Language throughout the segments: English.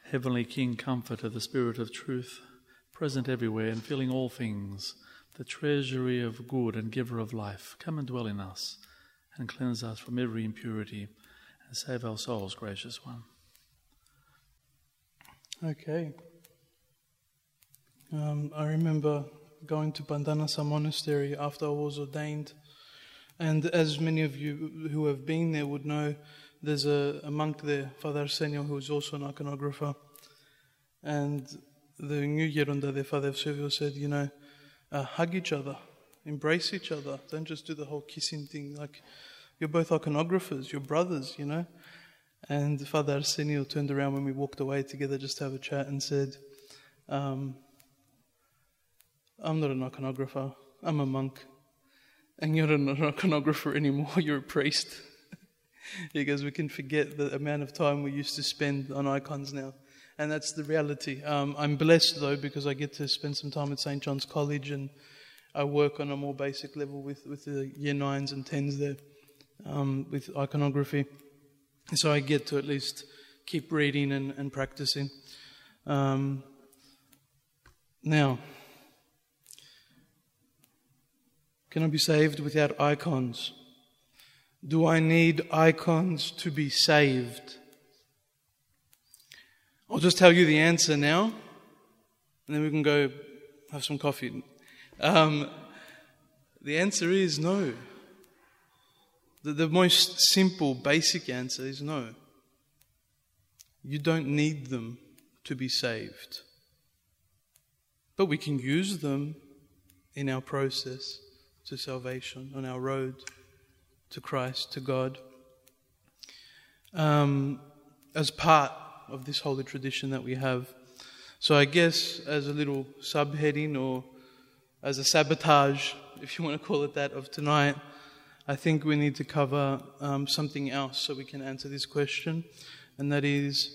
Heavenly King, Comforter, the Spirit of truth, present everywhere and filling all things, the treasury of good and giver of life, come and dwell in us and cleanse us from every impurity and save our souls, gracious one. Okay. I remember going to Pandanasa Monastery after I was ordained, and as many of you who have been there would know, there's a monk there, Father Arsenio, who is also an iconographer. And the new Yerunda there, Father Eusebio, said, hug each other, embrace each other. Don't just do the whole kissing thing. Like, you're both iconographers, you're brothers, And Father Arsenio turned around when we walked away together just to have a chat and said, I'm not an iconographer, I'm a monk. And you're not an iconographer anymore, you're a priest. Because we can forget the amount of time we used to spend on icons now. And that's the reality. I'm blessed though, because I get to spend some time at St. John's College, and I work on a more basic level with the year 9s and 10s there, with iconography. So I get to at least keep reading and practicing. Now, can I be saved without icons? Do I need icons to be saved? I'll just tell you the answer now, and then we can go have some coffee. The answer is no. The most simple, basic answer is no. You don't need them to be saved. But we can use them in our process to salvation, on our road to Christ, to God, as part of this holy tradition that we have. So I guess as a little subheading, or as a sabotage, if you want to call it that, of tonight, I think we need to cover something else so we can answer this question, and that is,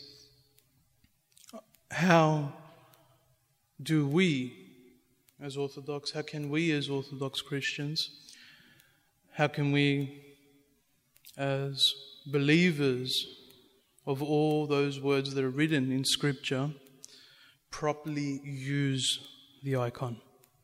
how do we as Orthodox, how can we as Orthodox Christians, how can we as believers of all those words that are written in Scripture properly use the icon?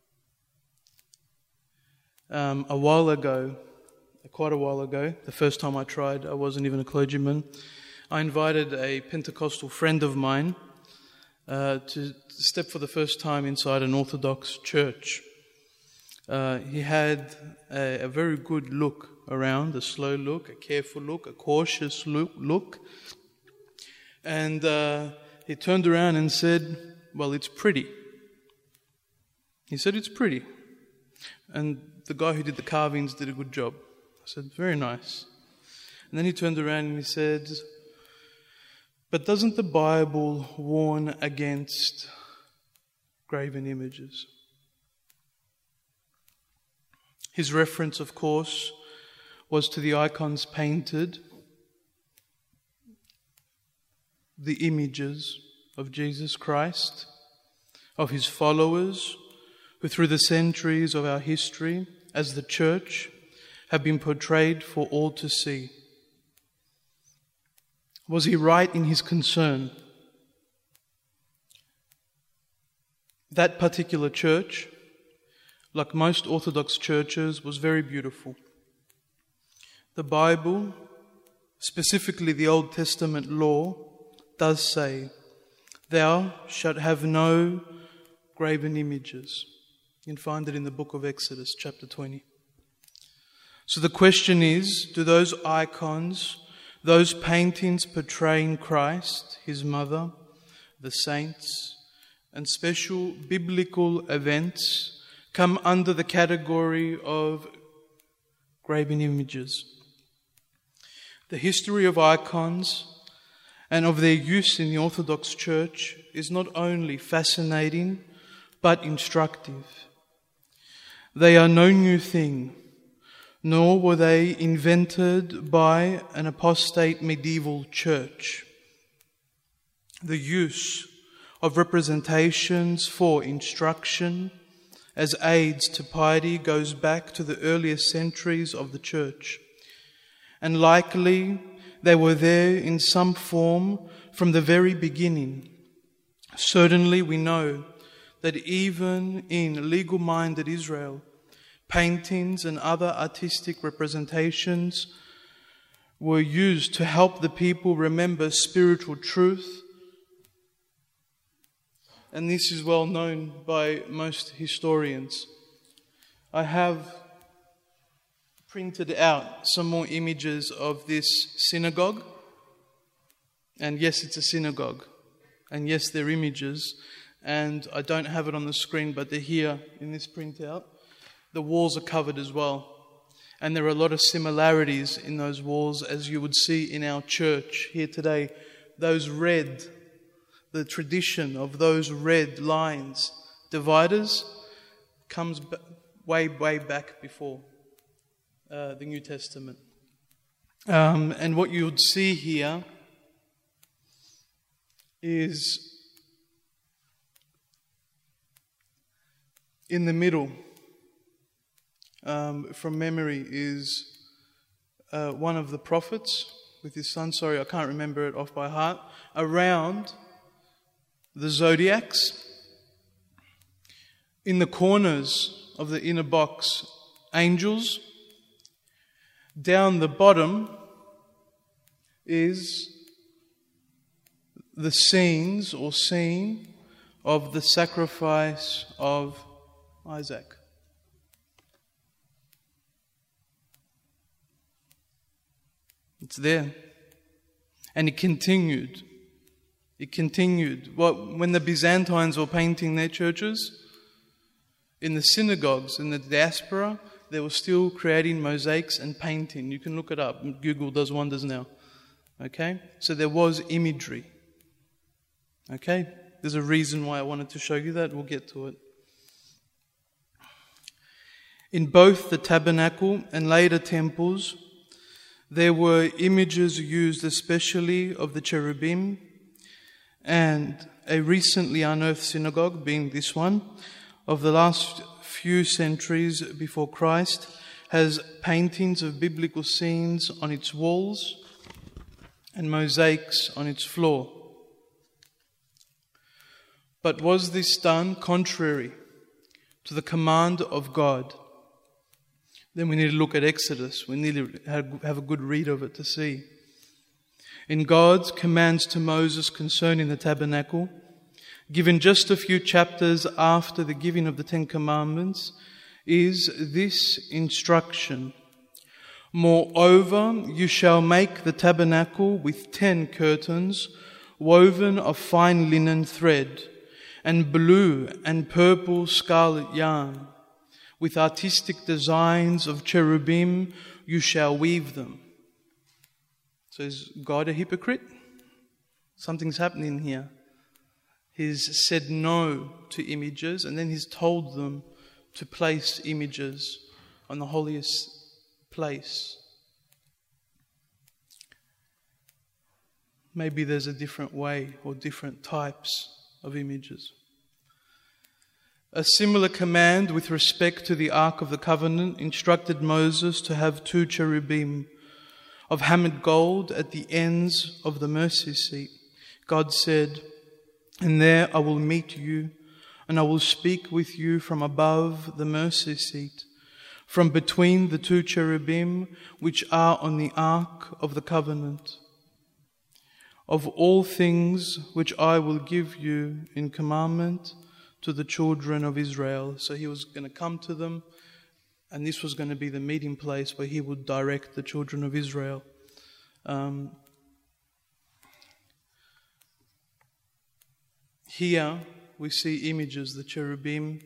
Quite a while ago, the first time I tried, I wasn't even a clergyman, I invited a Pentecostal friend of mine to step for the first time inside an Orthodox church. He had a very good look around, a slow look, a careful look, a cautious look. And he turned around and said, well, it's pretty. He said, it's pretty. And the guy who did the carvings did a good job. I said, very nice. And then he turned around and he said, but doesn't the Bible warn against graven images? His reference, of course, was to the icons painted, the images of Jesus Christ, of his followers, who through the centuries of our history as the church have been portrayed for all to see. Was he right in his concern? That particular church, like most Orthodox churches, was very beautiful. The Bible, specifically the Old Testament law, does say, thou shalt have no graven images. You can find it in the book of Exodus, chapter 20. So the question is, do those icons, those paintings portraying Christ, his mother, the saints, and special biblical events come under the category of graven images? The history of icons and of their use in the Orthodox Church is not only fascinating, but instructive. They are no new thing, nor were they invented by an apostate medieval church. The use of representations for instruction as aids to piety goes back to the earliest centuries of the church, and likely they were there in some form from the very beginning, Certainly we know that even in legal-minded Israel, paintings and other artistic representations were used to help the people remember spiritual truth. And this is well known by most historians. I have printed out some more images of this synagogue. And yes, it's a synagogue. And yes, they're images. And I don't have it on the screen, but they're here in this printout. The walls are covered as well. And there are a lot of similarities in those walls, as you would see in our church here today. Those red, the tradition of those red lines, dividers, comes way back before the New Testament. And what you would see here is in the middle, from memory, is one of the prophets with his son. Sorry, I can't remember it off by heart. Around the zodiacs, in the corners of the inner box, angels. Down the bottom is the scenes or scene of the sacrifice of Isaac. It's there. And it continued. It continued. When the Byzantines were painting their churches, in the synagogues, in the diaspora, they were still creating mosaics and painting. You can look it up. Google does wonders now. Okay? So there was imagery. Okay? There's a reason why I wanted to show you that. We'll get to it. In both the tabernacle and later temples, there were images used especially of the cherubim, and a recently unearthed synagogue, being this one, of the last few centuries before Christ, has paintings of biblical scenes on its walls and mosaics on its floor. But was this done contrary to the command of God? Then we need to look at Exodus. We need to have a good read of it to see. In God's commands to Moses concerning the tabernacle, given just a few chapters after the giving of the Ten Commandments, is this instruction: Moreover, you shall make the tabernacle with 10 curtains, woven of fine linen thread, and blue and purple scarlet yarn. With artistic designs of cherubim, you shall weave them. So is God a hypocrite? Something's happening here. He's said no to images, and then he's told them to place images on the holiest place. Maybe there's a different way or different types of images. A similar command with respect to the Ark of the Covenant instructed Moses to have 2 cherubim of hammered gold at the ends of the mercy seat. God said, "And there I will meet you, and I will speak with you from above the mercy seat, from between the 2 cherubim which are on the Ark of the Covenant. Of all things which I will give you in commandment to the children of Israel." So he was going to come to them, and this was going to be the meeting place where he would direct the children of Israel. Here we see images, the cherubim,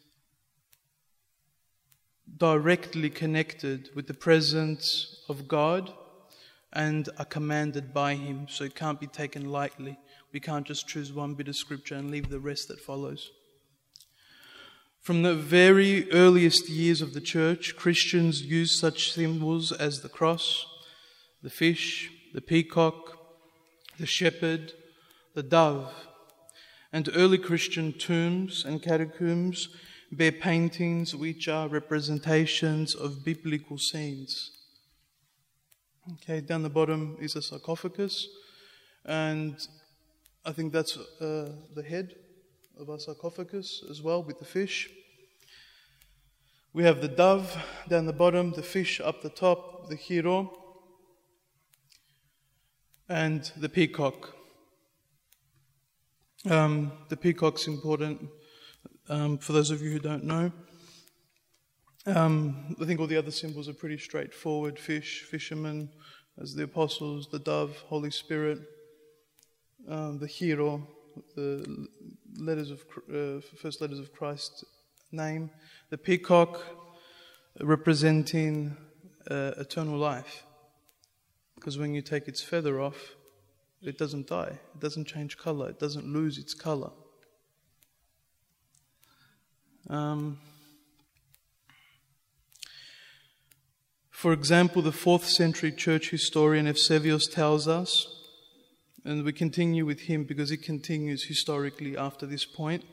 directly connected with the presence of God and are commanded by him, so it can't be taken lightly. We can't just choose one bit of scripture and leave the rest that follows. From the very earliest years of the church, Christians used such symbols as the cross, the fish, the peacock, the shepherd, the dove. And early Christian tombs and catacombs bear paintings which are representations of biblical scenes. Okay, down the bottom is a sarcophagus, and I think that's the head of our sarcophagus as well, with the fish. We have the dove down the bottom, the fish up the top, the hero, and the peacock. The peacock's important for those of you who don't know. I think all the other symbols are pretty straightforward. Fish, fisherman, as the apostles, the dove, Holy Spirit, the hero, the first letters of Christ's name, the peacock representing eternal life. Because when you take its feather off, it doesn't die, it doesn't change color, it doesn't lose its color. For example, the 4th century church historian Eusebius tells us, and we continue with him because he continues historically after this point,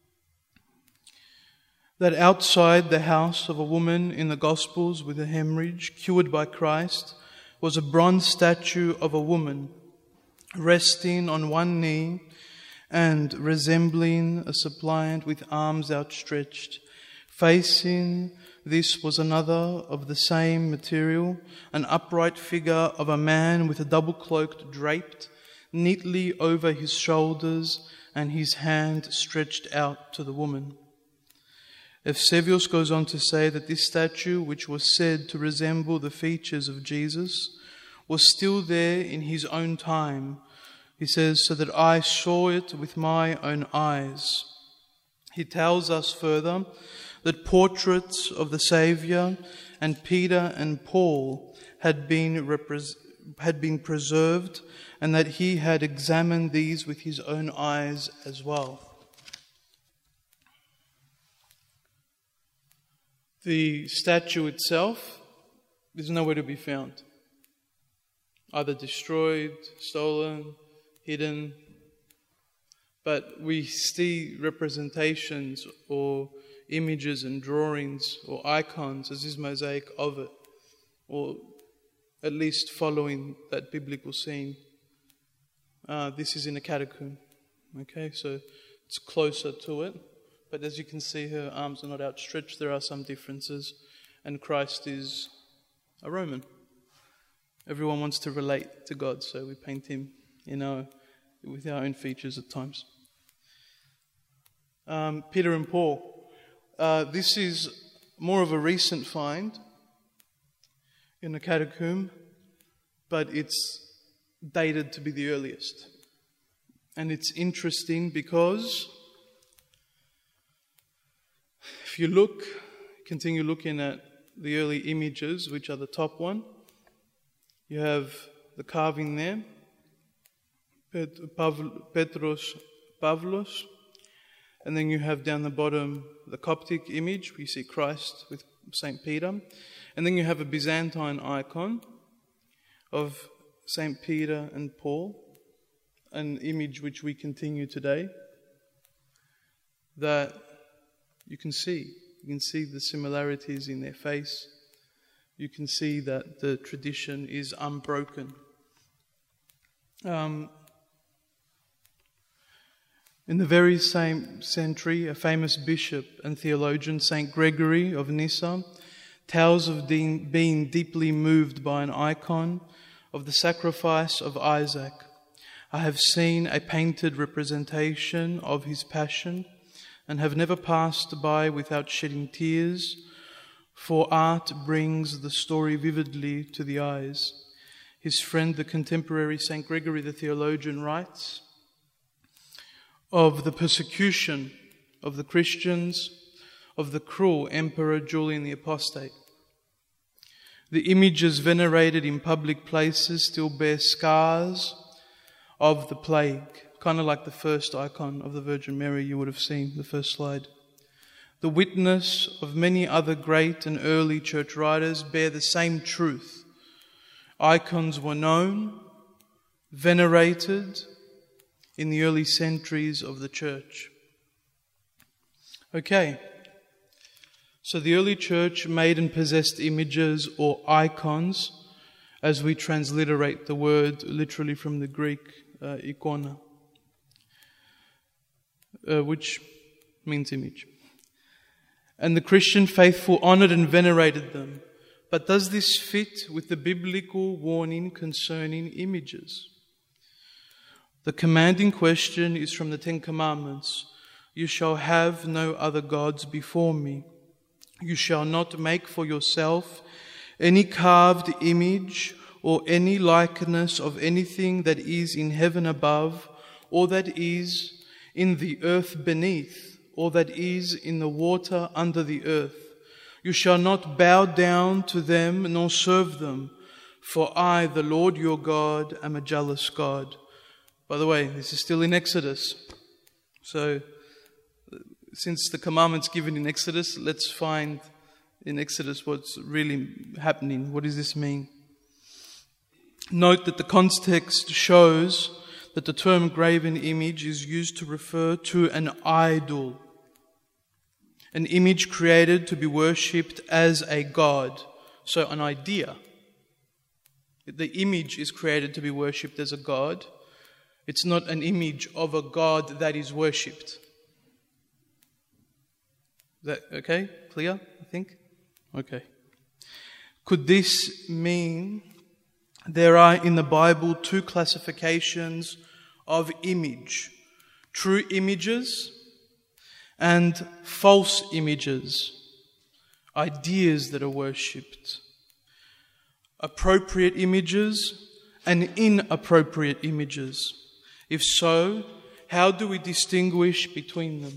that outside the house of a woman in the Gospels with a hemorrhage cured by Christ was a bronze statue of a woman resting on one knee and resembling a suppliant with arms outstretched. Facing this was another of the same material, an upright figure of a man with a double cloak draped neatly over his shoulders and his hand stretched out to the woman. Eusebius goes on to say that this statue, which was said to resemble the features of Jesus, was still there in his own time. He says, so that I saw it with my own eyes. He tells us further that portraits of the Saviour and Peter and Paul had been preserved, and that he had examined these with his own eyes as well. The statue itself is nowhere to be found. Either destroyed, stolen, hidden. But we see representations or images and drawings or icons as this mosaic of it, or at least following that biblical scene. This is in a catacomb. Okay, so it's closer to it. But as you can see, her arms are not outstretched. There are some differences. And Christ is a Roman. Everyone wants to relate to God, so we paint him with our own features at times. Peter and Paul. This is more of a recent find in the catacomb, but it's dated to be the earliest. And it's interesting because if you continue looking at the early images, which are the top one, you have the carving there, Petros Pavlos, and then you have down the bottom the Coptic image, where you see Christ with St. Peter, and then you have a Byzantine icon of St. Peter and Paul, an image which we continue today, that you can see. You can see the similarities in their face. You can see that the tradition is unbroken. In the very same century, a famous bishop and theologian, St. Gregory of Nyssa, tells of being deeply moved by an icon of the sacrifice of Isaac. I have seen a painted representation of his passion and have never passed by without shedding tears, for art brings the story vividly to the eyes. His friend, the contemporary St. Gregory the theologian, writes of the persecution of the Christians of the cruel Emperor Julian the Apostate. The images venerated in public places still bear scars of the plague, kind of like the first icon of the Virgin Mary you would have seen, the first slide. The witness of many other great and early church writers bear the same truth. Icons were known, venerated in the early centuries of the church. Okay, so the early church made and possessed images or icons, as we transliterate the word literally from the Greek, ikona. which means image. And the Christian faithful honored and venerated them. But does this fit with the biblical warning concerning images? The commanding question is from the Ten Commandments. You shall have no other gods before me. You shall not make for yourself any carved image or any likeness of anything that is in heaven above, or that is in the earth beneath, or that is in the water under the earth. You shall not bow down to them nor serve them, for I, the Lord your God, am a jealous God. By the way, this is still in Exodus. So, since the commandment's given in Exodus, let's find in Exodus what's really happening. What does this mean? Note that the context shows that the term graven image is used to refer to an idol, an image created to be worshipped as a god. So an idea. The image is created to be worshipped as a god. It's not an image of a god that is worshipped. Is that okay? Clear, I think? Okay. Could this mean there are in the Bible two classifications of image? True images and false images, ideas that are worshipped. Appropriate images and inappropriate images. If so, how do we distinguish between them?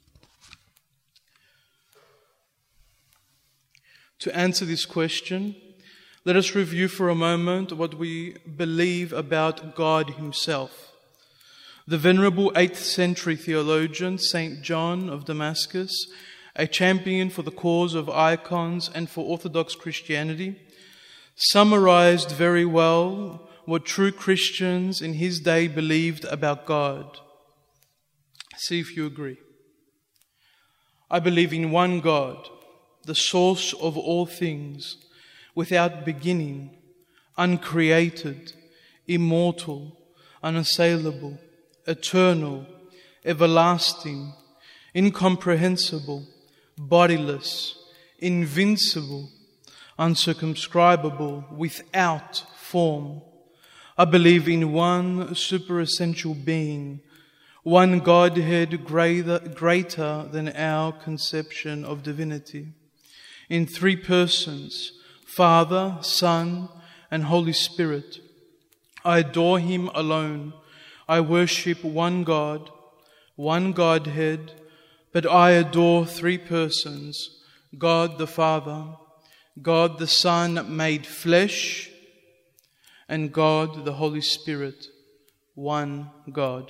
To answer this question, let us review for a moment what we believe about God Himself. The venerable 8th century theologian St. John of Damascus, a champion for the cause of icons and for Orthodox Christianity, summarized very well what true Christians in his day believed about God. See if you agree. I believe in one God, the source of all things, without beginning, uncreated, immortal, unassailable, eternal, everlasting, incomprehensible, bodiless, invincible, uncircumscribable, without form. I believe in one superessential being, one Godhead greater than our conception of divinity, in three persons, Father, Son, and Holy Spirit. I adore Him alone. I worship one God, one Godhead, but I adore three persons, God the Father, God the Son made flesh, and God the Holy Spirit, one God.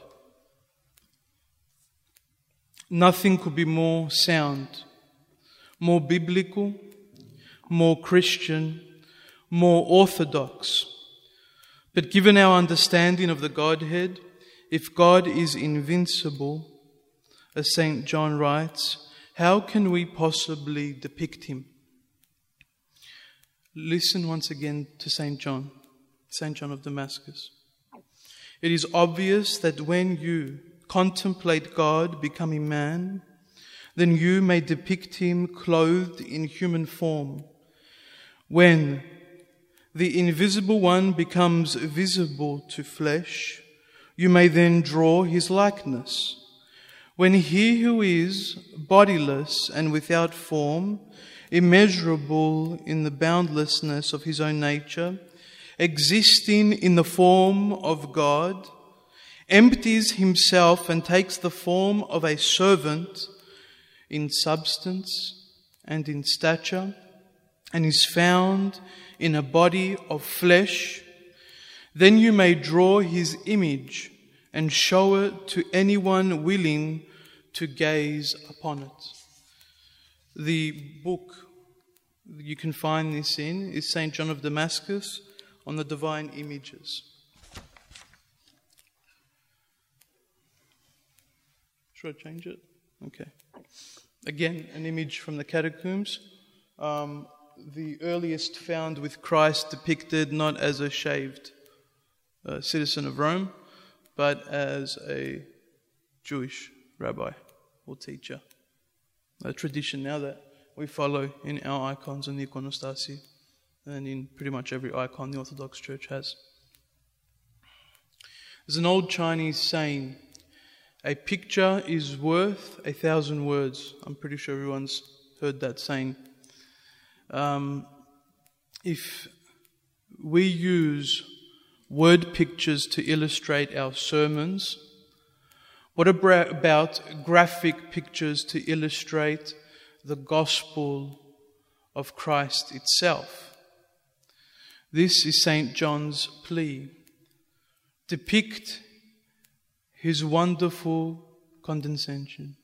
Nothing could be more sound, more biblical, more Christian, more orthodox. But given our understanding of the Godhead, if God is invincible, as St. John writes, how can we possibly depict Him? Listen once again to St. John of Damascus. It is obvious that when you contemplate God becoming man, then you may depict Him clothed in human form. When the invisible one becomes visible to flesh, you may then draw His likeness. When He who is bodiless and without form, immeasurable in the boundlessness of His own nature, existing in the form of God, empties Himself and takes the form of a servant in substance and in stature, and is found in a body of flesh, then you may draw His image and show it to anyone willing to gaze upon it. The book you can find this in is St. John of Damascus on the Divine Images. Should I change it? Okay. Again, an image from the catacombs. The earliest found with Christ depicted not as a shaved citizen of Rome, but as a Jewish rabbi or teacher. A tradition now that we follow in our icons and the iconostasi, and in pretty much every icon the Orthodox Church has. There's an old Chinese saying, a picture is worth 1,000 words. I'm pretty sure everyone's heard that saying. If we use word pictures to illustrate our sermons, what about graphic pictures to illustrate the gospel of Christ itself? This is St. John's plea. Depict his wonderful condescension,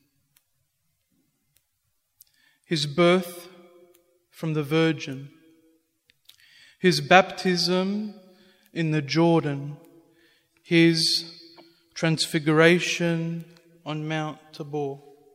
his birth from the Virgin, his baptism in the Jordan, his transfiguration on Mount Tabor.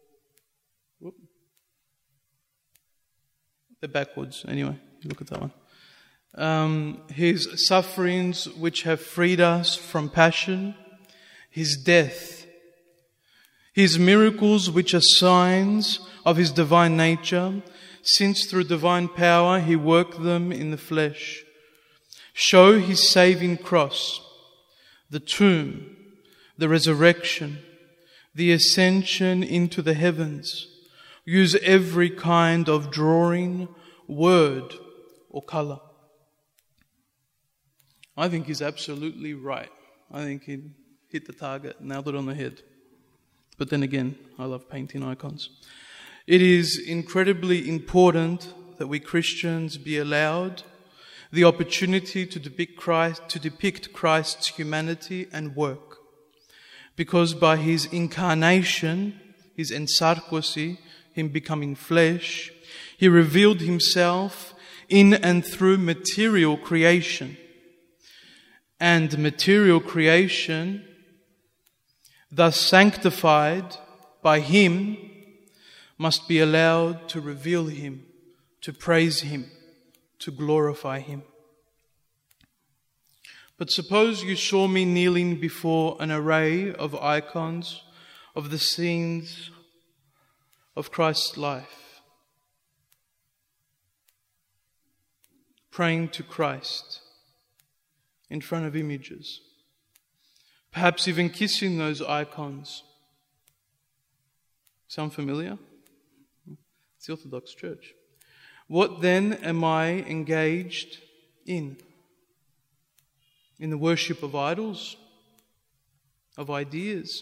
They're backwards, anyway, you look at that one. His sufferings which have freed us from passion, his death, his miracles which are signs of his divine nature, since through divine power he worked them in the flesh. Show his saving cross, the tomb, the resurrection, the ascension into the heavens. Use every kind of drawing, word, or colour. I think he's absolutely right. I think he hit the target, nailed it on the head. But then again, I love painting icons. It is incredibly important that we Christians be allowed the opportunity to depict Christ's humanity and work. Because by his incarnation, his ensarkosi, him becoming flesh, he revealed himself in and through material creation. And material creation, thus sanctified by him, must be allowed to reveal him, to praise him, to glorify him. But suppose you saw me kneeling before an array of icons of the scenes of Christ's life, praying to Christ in front of images, perhaps even kissing those icons. Sound familiar? It's the Orthodox Church. What then am I engaged in? In the worship of idols? Of ideas?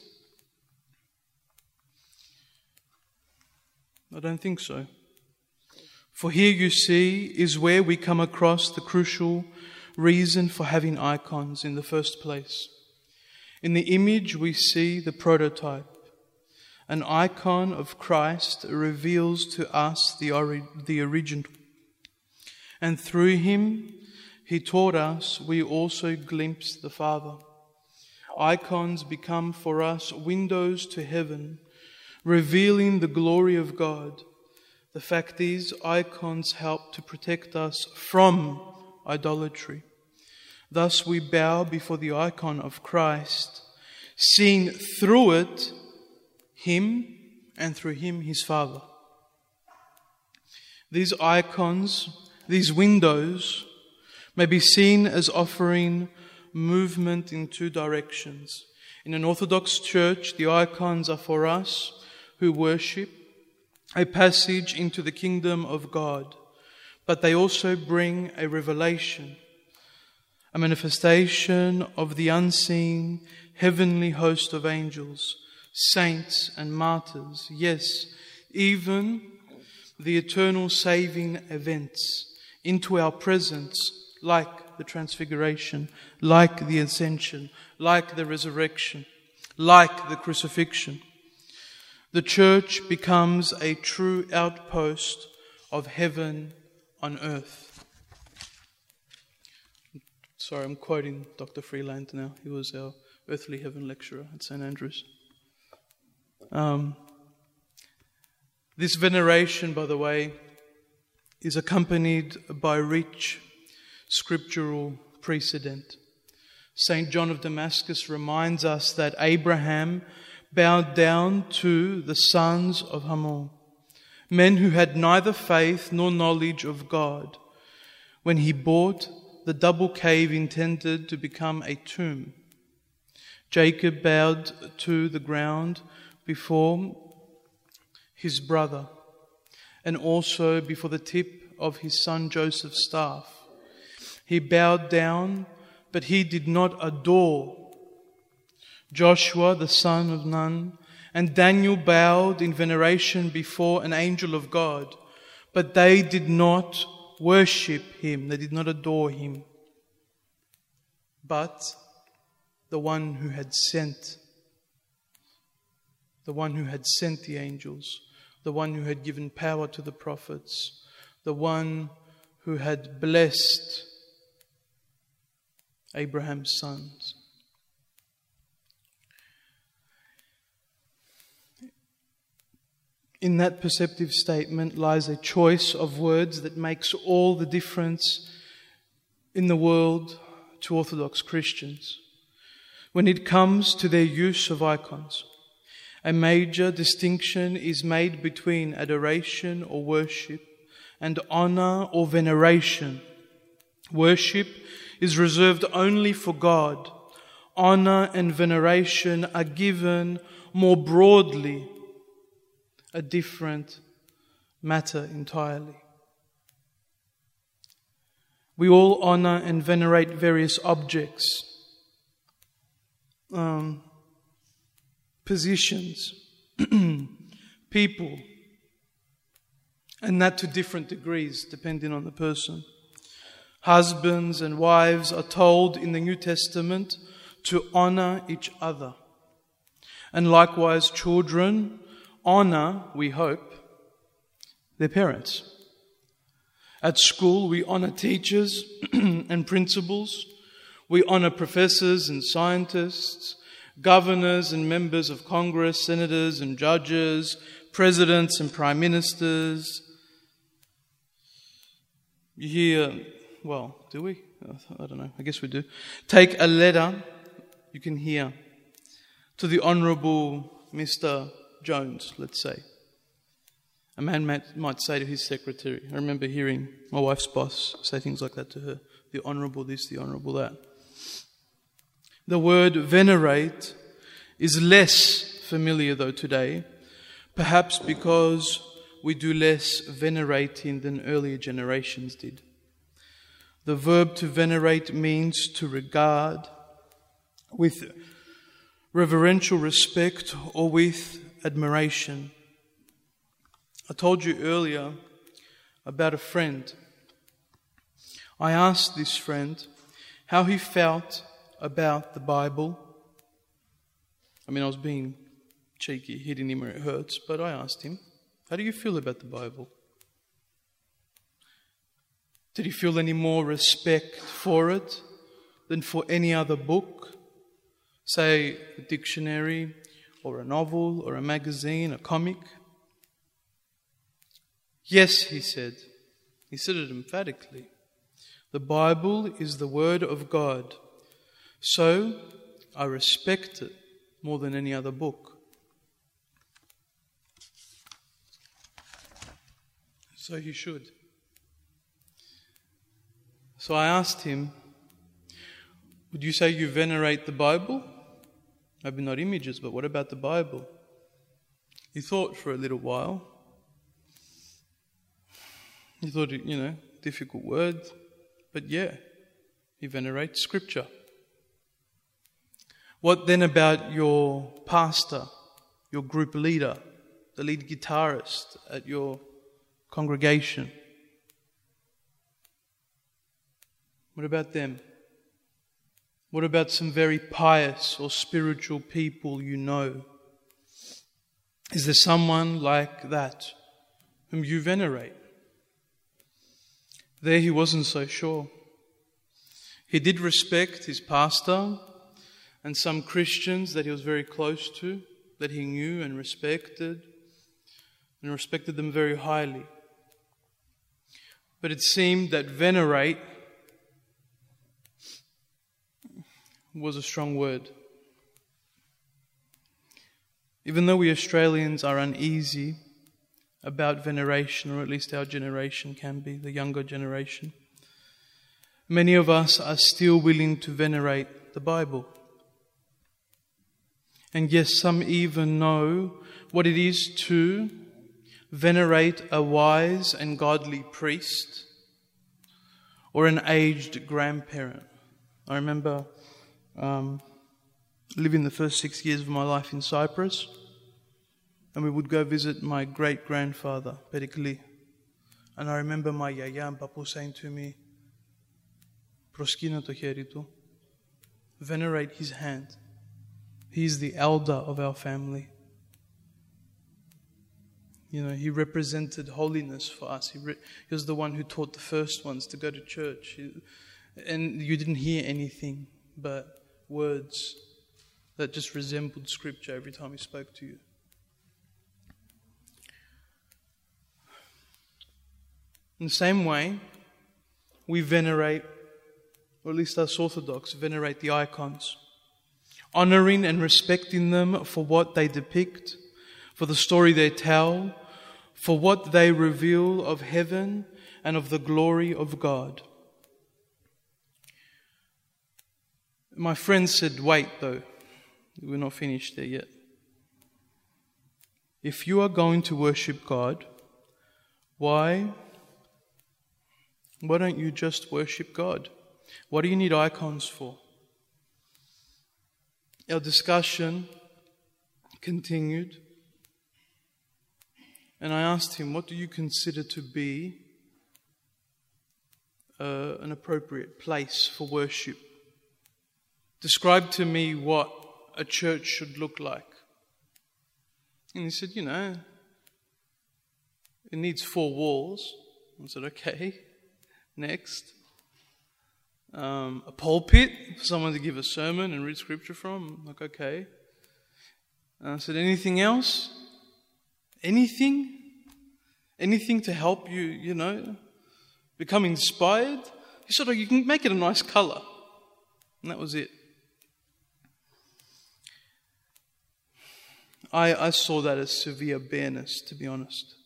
I don't think so. For here, you see, is where we come across the crucial reason for having icons in the first place. In the image, we see the prototype. An icon of Christ reveals to us the original. And through him, he taught us, we also glimpse the Father. Icons become for us windows to heaven, revealing the glory of God. The fact is, icons help to protect us from idolatry. Thus we bow before the icon of Christ, seeing through it him and through him his Father. These icons, these windows, may be seen as offering movement in two directions. In an Orthodox church, the icons are for us who worship, a passage into the kingdom of God, but they also bring a revelation, a manifestation of the unseen heavenly host of angels, saints and martyrs, yes, even the eternal saving events into our presence, like the transfiguration, like the ascension, like the resurrection, like the crucifixion. The church becomes a true outpost of heaven on earth. Sorry, I'm quoting Dr. Freeland now. He was our earthly heaven lecturer at St. Andrews. This veneration, by the way, is accompanied by rich scriptural precedent. St. John of Damascus reminds us that Abraham bowed down to the sons of Hamor, men who had neither faith nor knowledge of God, when he bought the double cave intended to become a tomb. Jacob bowed to the ground before his brother, and also before the tip of his son Joseph's staff. He bowed down, but he did not adore. Joshua, the son of Nun, and Daniel bowed in veneration before an angel of God, but they did not worship him, they did not adore him, but the one who had sent the angels, the one who had given power to the prophets, the one who had blessed Abraham's sons. In that perceptive statement lies a choice of words that makes all the difference in the world to Orthodox Christians. When it comes to their use of icons, a major distinction is made between adoration or worship and honor or veneration. Worship is reserved only for God. Honor and veneration are given more broadly, a different matter entirely. We all honor and venerate various objects, positions, people, and that to different degrees depending on the person. Husbands and wives are told in the New Testament to honor each other. And likewise, children honor, we hope, their parents. At school, we honor teachers and principals. We honor professors and scientists, governors and members of Congress, senators and judges, presidents and prime ministers. You hear, well, do we? I don't know. I guess we do. Take a letter, you can hear, to the Honourable Mr. Jones, let's say. A man might say to his secretary, I remember hearing my wife's boss say things like that to her, the honourable this, the honourable that. The word venerate is less familiar though today, perhaps because we do less venerating than earlier generations did. The verb to venerate means to regard with reverential respect or with admiration. I told you earlier about a friend. I asked this friend how he felt about the Bible. I mean, I was being cheeky, hitting him where it hurts, but I asked him, how do you feel about the Bible? Did he feel any more respect for it than for any other book? Say, a dictionary, or a novel, or a magazine, a comic? Yes, he said. He said it emphatically. The Bible is the Word of God. So, I respect it more than any other book. So you should. So I asked him, would you say you venerate the Bible? Maybe not images, but what about the Bible? He thought for a little while. He thought, difficult word, but yeah, he venerates Scripture. What then about your pastor, your group leader, the lead guitarist at your congregation? What about them? What about some very pious or spiritual people you know? Is there someone like that whom you venerate? There he wasn't so sure. He did respect his pastor and some Christians that he was very close to, that he knew and respected them very highly. But it seemed that venerate was a strong word. Even though we Australians are uneasy about veneration, or at least our generation can be, the younger generation, many of us are still willing to venerate the Bible. And yes, some even know what it is to venerate a wise and godly priest or an aged grandparent. I remember living the first 6 years of my life in Cyprus, and we would go visit my great-grandfather, Perikli. And I remember my yaya and papu saying to me, "Proskina to χέρι του," venerate his hand. He is the elder of our family. He represented holiness for us. He was the one who taught the first ones to go to church. And you didn't hear anything but words that just resembled Scripture every time he spoke to you. In the same way, we venerate, or at least us Orthodox, venerate the icons, honoring and respecting them for what they depict, for the story they tell, for what they reveal of heaven and of the glory of God. My friend said, wait though, we're not finished there yet. If you are going to worship God, why don't you just worship God? What do you need icons for? Our discussion continued, and I asked him, what do you consider to be an appropriate place for worship? Describe to me what a church should look like. And he said, it needs 4 walls. I said, okay. Next. A pulpit for someone to give a sermon and read scripture from. I'm like, okay. And I said, anything else? Anything? Anything to help you, become inspired? He said, you can make it a nice colour. And that was it. I saw that as severe bareness, to be honest.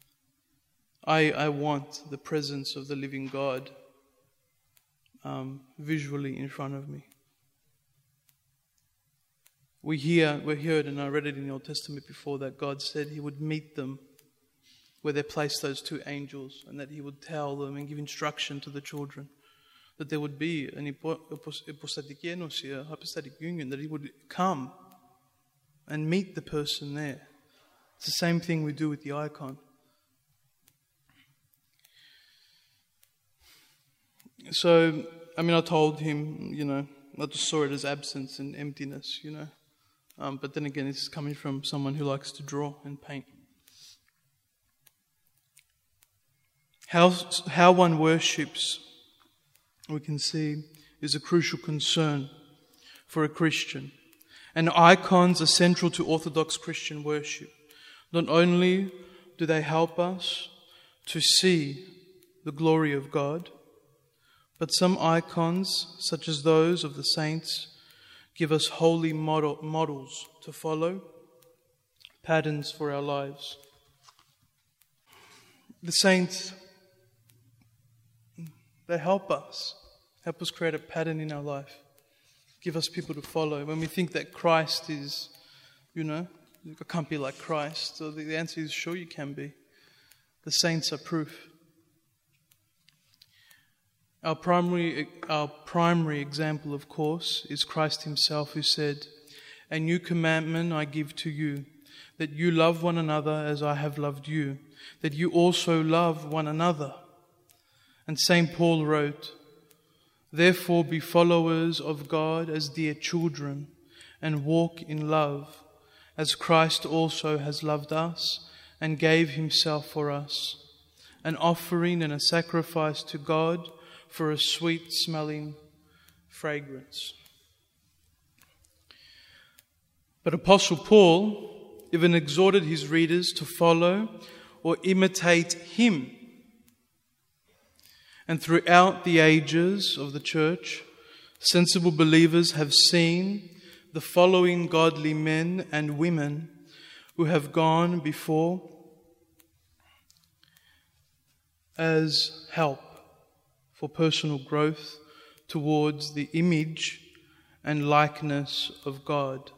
I want the presence of the living God visually in front of me. We heard, and I read it in the Old Testament before, that God said He would meet them where they placed those 2 angels, and that He would tell them and give instruction to the children, that there would be an hypostatic union, that He would come and meet the person there. It's the same thing we do with the icon. So, I told him, I just saw it as absence and emptiness, But then again, this is coming from someone who likes to draw and paint. How one worships, we can see, is a crucial concern for a Christian. And icons are central to Orthodox Christian worship. Not only do they help us to see the glory of God, but some icons, such as those of the saints, give us holy models to follow, patterns for our lives. The saints, they help us create a pattern in our life, give us people to follow. When we think that Christ is, I can't be like Christ, so the answer is sure you can be. The saints are proof. Our primary example, of course, is Christ Himself, who said, "A new commandment I give to you, that you love one another as I have loved you, that you also love one another." And St. Paul wrote, "Therefore be followers of God as dear children, and walk in love, as Christ also has loved us and gave Himself for us, an offering and a sacrifice to God for a sweet-smelling fragrance." But Apostle Paul even exhorted his readers to follow or imitate him. And throughout the ages of the church, sensible believers have seen the following godly men and women who have gone before as help for personal growth towards the image and likeness of God.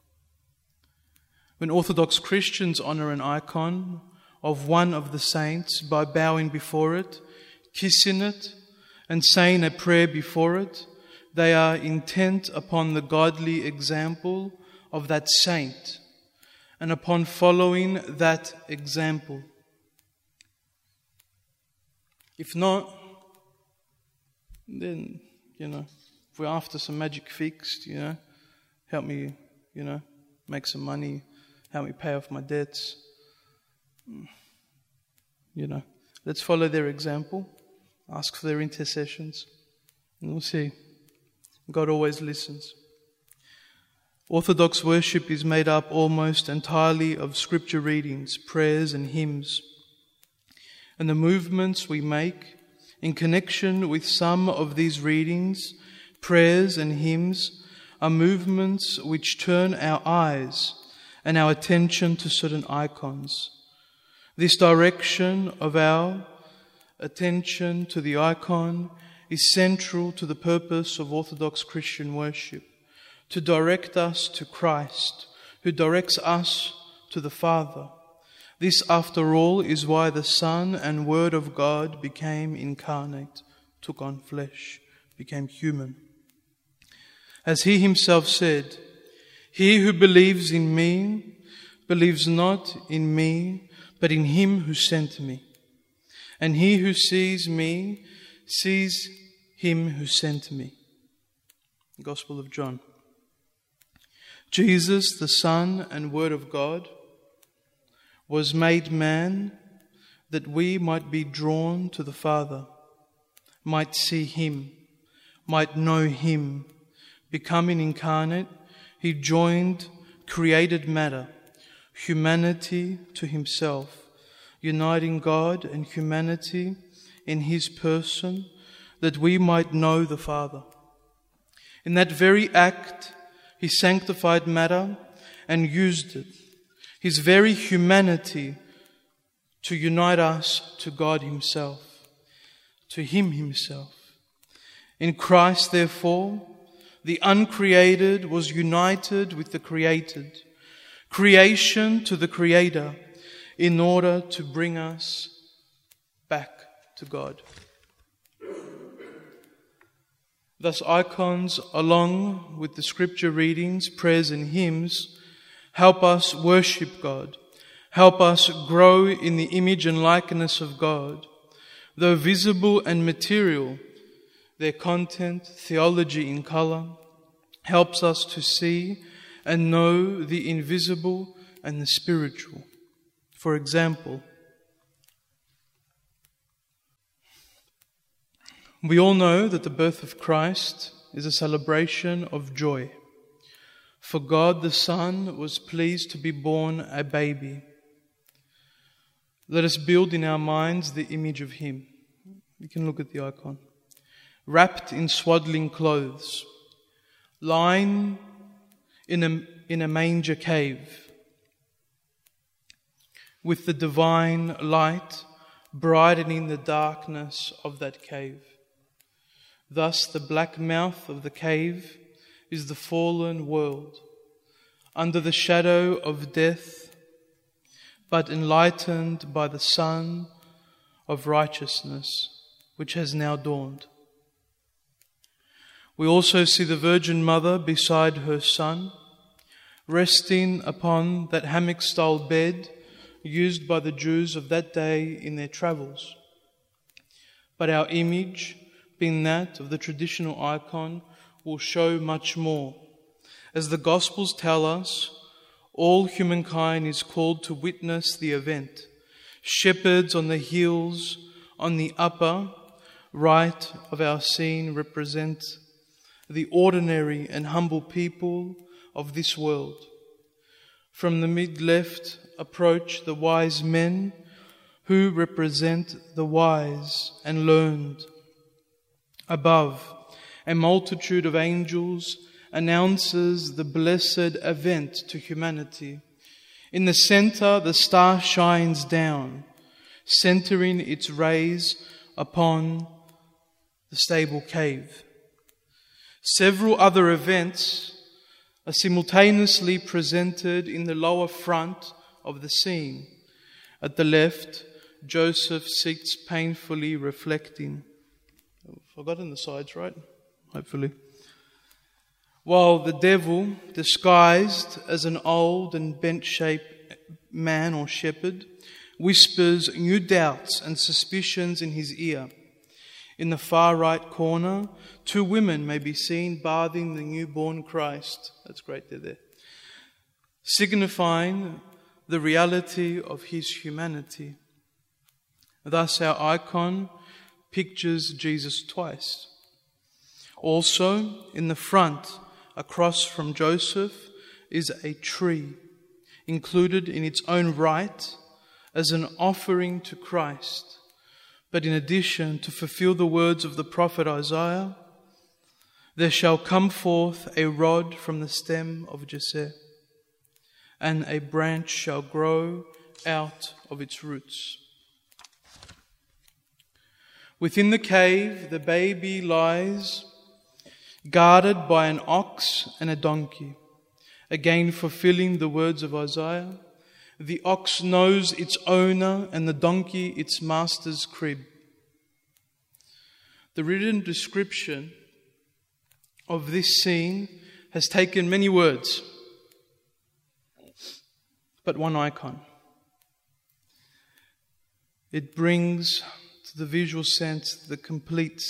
When Orthodox Christians honor an icon of one of the saints by bowing before it, kissing it, and saying a prayer before it, they are intent upon the godly example of that saint and upon following that example. If not, then, if we're after some magic fix, help me, make some money, help me pay off my debts, let's follow their example, ask for their intercessions, and we'll see. God always listens. Orthodox worship is made up almost entirely of scripture readings, prayers and hymns. And the movements we make in connection with some of these readings, prayers and hymns are movements which turn our eyes and our attention to certain icons. This direction of our attention to the icon is central to the purpose of Orthodox Christian worship, to direct us to Christ, who directs us to the Father. This, after all, is why the Son and Word of God became incarnate, took on flesh, became human. As he himself said, "He who believes in me believes not in me, but in him who sent me. And he who sees me sees him who sent me." Gospel of John. Jesus, the Son and Word of God, was made man that we might be drawn to the Father, might see him, might know him. Becoming incarnate, he joined created matter, humanity to himself, uniting God and humanity in his person, that we might know the Father. In that very act, he sanctified matter and used it, his very humanity, to unite us to God himself, to him himself. In Christ, therefore, the uncreated was united with the created, creation to the Creator, in order to bring us back to God. Thus, icons, along with the scripture readings, prayers and hymns, help us worship God, help us grow in the image and likeness of God. Though visible and material, their content, theology in color, helps us to see and know the invisible and the spiritual. For example, we all know that the birth of Christ is a celebration of joy. For God the Son was pleased to be born a baby. Let us build in our minds the image of him. You can look at the icon. Wrapped in swaddling clothes, lying in a manger cave, with the divine light brightening the darkness of that cave. Thus the black mouth of the cave is the fallen world, under the shadow of death, but enlightened by the sun of righteousness, which has now dawned. We also see the Virgin Mother beside her Son, resting upon that hammock-style bed used by the Jews of that day in their travels. But our image, being that of the traditional icon, will show much more. As the Gospels tell us, all humankind is called to witness the event. Shepherds on the hills, on the upper right of our scene, represent the ordinary and humble people of this world. From the mid-left approach the wise men who represent the wise and learned. Above, a multitude of angels announces the blessed event to humanity. In the center, the star shines down, centering its rays upon the stable cave. Several other events are simultaneously presented in the lower front of the scene. At the left, Joseph sits painfully reflecting. I've forgotten the sides, right? Hopefully. While the devil, disguised as an old and bent-shaped man or shepherd, whispers new doubts and suspicions in his ear. In the far right corner, two women may be seen bathing the newborn Christ. That's great, they're there. Signifying the reality of his humanity. Thus our icon pictures Jesus twice. Also, in the front, across from Joseph, is a tree, included in its own right as an offering to Christ. But in addition, to fulfill the words of the prophet Isaiah, there shall come forth a rod from the stem of Jesse, and a branch shall grow out of its roots. Within the cave, the baby lies, guarded by an ox and a donkey. Again, fulfilling the words of Isaiah, the ox knows its owner and the donkey its master's crib. The written description of this scene has taken many words, but one icon. It brings to the visual sense the complete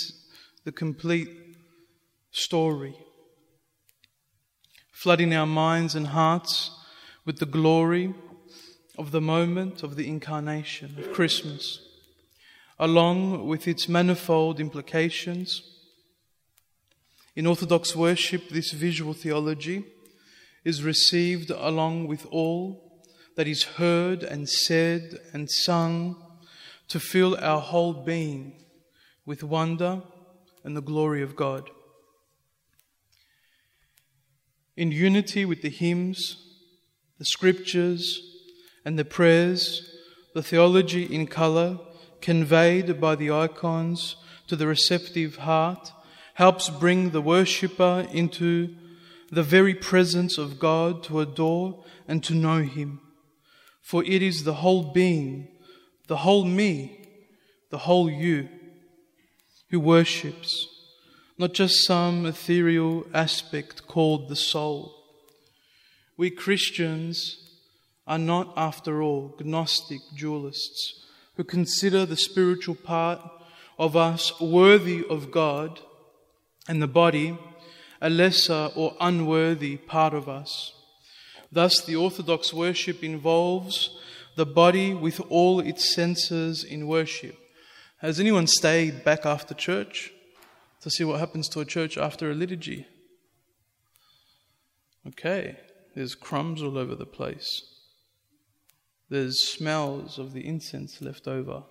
story, flooding our minds and hearts with the glory of the moment of the incarnation of Christmas, along with its manifold implications. In Orthodox worship, this visual theology is received along with all that is heard and said and sung to fill our whole being with wonder and the glory of God. In unity with the hymns, the scriptures, and the prayers, the theology in colour conveyed by the icons to the receptive heart helps bring the worshipper into the very presence of God to adore and to know Him. For it is the whole being, the whole me, the whole you who worships, not just some ethereal aspect called the soul. We Christians are not, after all, Gnostic dualists who consider the spiritual part of us worthy of God and the body a lesser or unworthy part of us. Thus, the Orthodox worship involves the body with all its senses in worship. Has anyone stayed back after church to see what happens to a church after a liturgy? Okay, there's crumbs all over the place. There's smells of the incense left over.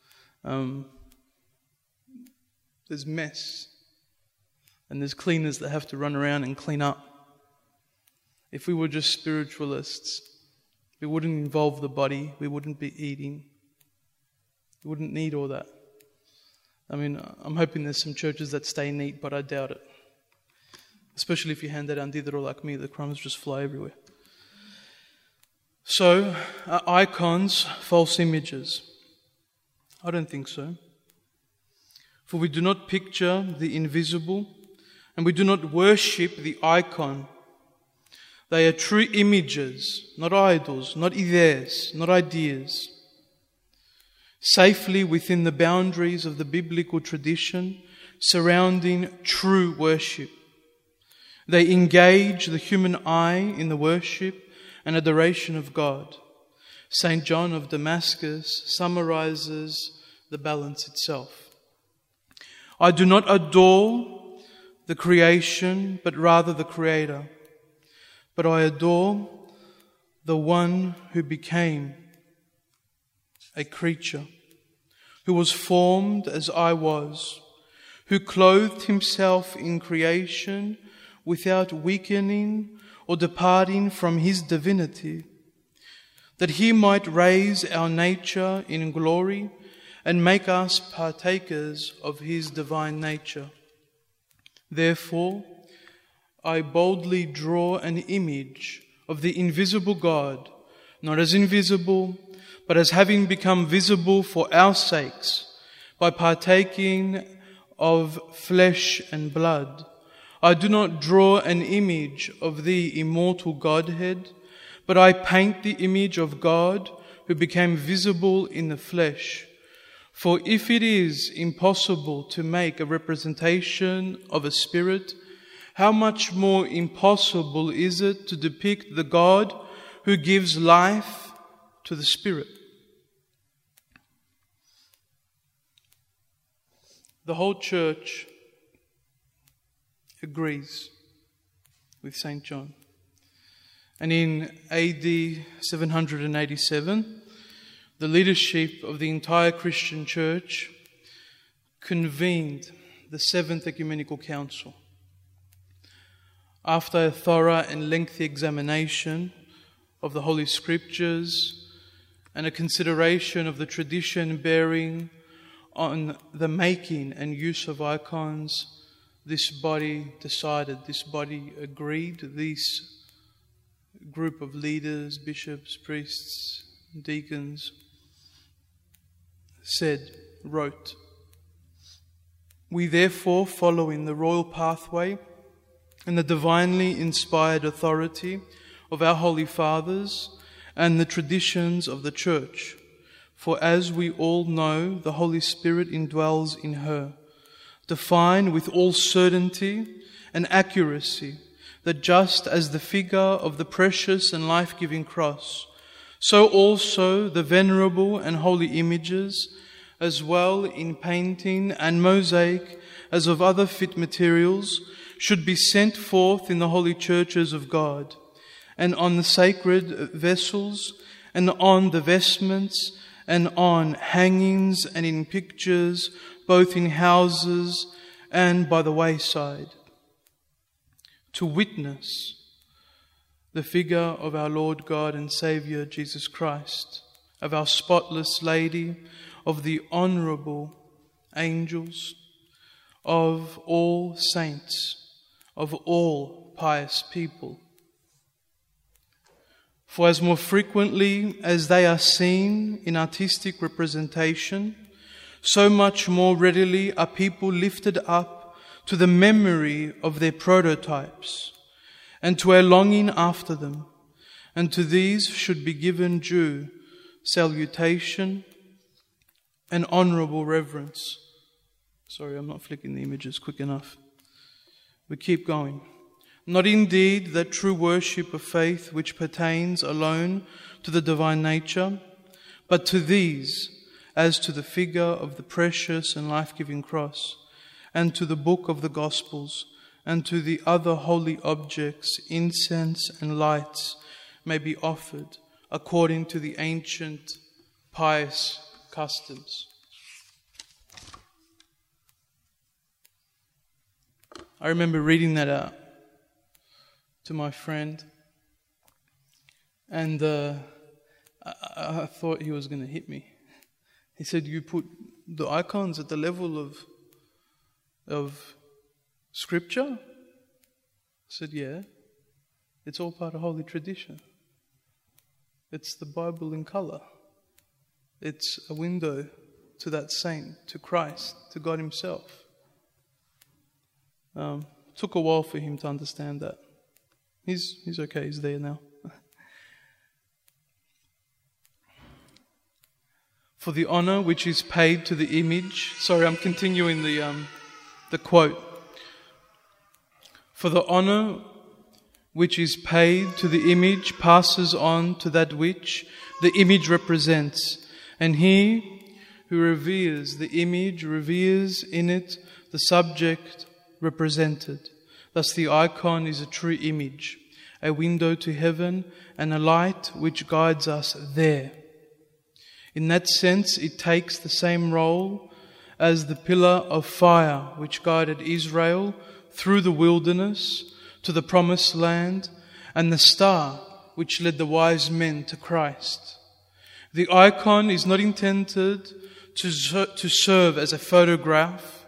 There's mess. And there's cleaners that have to run around and clean up. If we were just spiritualists, we wouldn't involve the body, we wouldn't be eating. We wouldn't need all that. I mean, I'm hoping there's some churches that stay neat, but I doubt it. Especially if you hand that andidro like me, the crumbs just fly everywhere. So, are icons false images? I don't think so. For we do not picture the invisible, and we do not worship the icon. They are true images, not idols, not ideas, not ideas. Safely within the boundaries of the biblical tradition surrounding true worship. They engage the human eye in the worship and adoration of God. St. John of Damascus summarizes the balance itself. I do not adore the creation, but rather the Creator. But I adore the one who became a creature, who was formed as I was, who clothed himself in creation without weakening or departing from his divinity. that He might raise our nature in glory and make us partakers of His divine nature. Therefore, I boldly draw an image of the invisible God, not as invisible, but as having become visible for our sakes, by partaking of flesh and blood. I do not draw an image of the immortal Godhead, but I paint the image of God who became visible in the flesh. For if it is impossible to make a representation of a spirit, how much more impossible is it to depict the God who gives life to the Spirit? The whole church agrees with St. John. And in AD 787, the leadership of the entire Christian church convened the Seventh Ecumenical Council. After a thorough and lengthy examination of the Holy Scriptures and a consideration of the tradition bearing on the making and use of icons, this body agreed, this group of leaders, bishops, priests, deacons, wrote, "We therefore, following the royal pathway and the divinely inspired authority of our Holy Fathers and the traditions of the Church, for as we all know, the Holy Spirit indwells in her, define with all certainty and accuracy that just as the figure of the precious and life-giving cross, so also the venerable and holy images, as well in painting and mosaic as of other fit materials, should be sent forth in the holy churches of God, and on the sacred vessels, and on the vestments, and on hangings, and in pictures, both in houses and by the wayside, to witness the figure of our Lord God and Saviour Jesus Christ, of our spotless Lady, of the honourable angels, of all saints, of all pious people. For as more frequently as they are seen in artistic representation, so much more readily are people lifted up to the memory of their prototypes and to a longing after them, and to these should be given due salutation and honourable reverence." Sorry, I'm not flicking the images quick enough. We keep going. "Not indeed that true worship of faith which pertains alone to the divine nature, but to these, as to the figure of the precious and life-giving cross, and to the book of the Gospels, and to the other holy objects, incense and lights may be offered according to the ancient pious customs." I remember reading that out to my friend, and I thought he was going to hit me. He said, "You put the icons at the level of Scripture?" I said, "Yeah, it's all part of holy tradition. It's the Bible in colour. It's a window to that saint, to Christ, to God Himself." Took a while for him to understand that. He's okay, he's there now. "For the honour which is paid to the image..." Sorry, I'm continuing the quote. "For the honour which is paid to the image passes on to that which the image represents, and he who reveres the image reveres in it the subject represented. Thus the icon is a true image, a window to heaven, and a light which guides us there. In that sense, it takes the same role as the pillar of fire which guided Israel through the wilderness to the promised land, and the star which led the wise men to Christ. The icon is not intended to serve as a photograph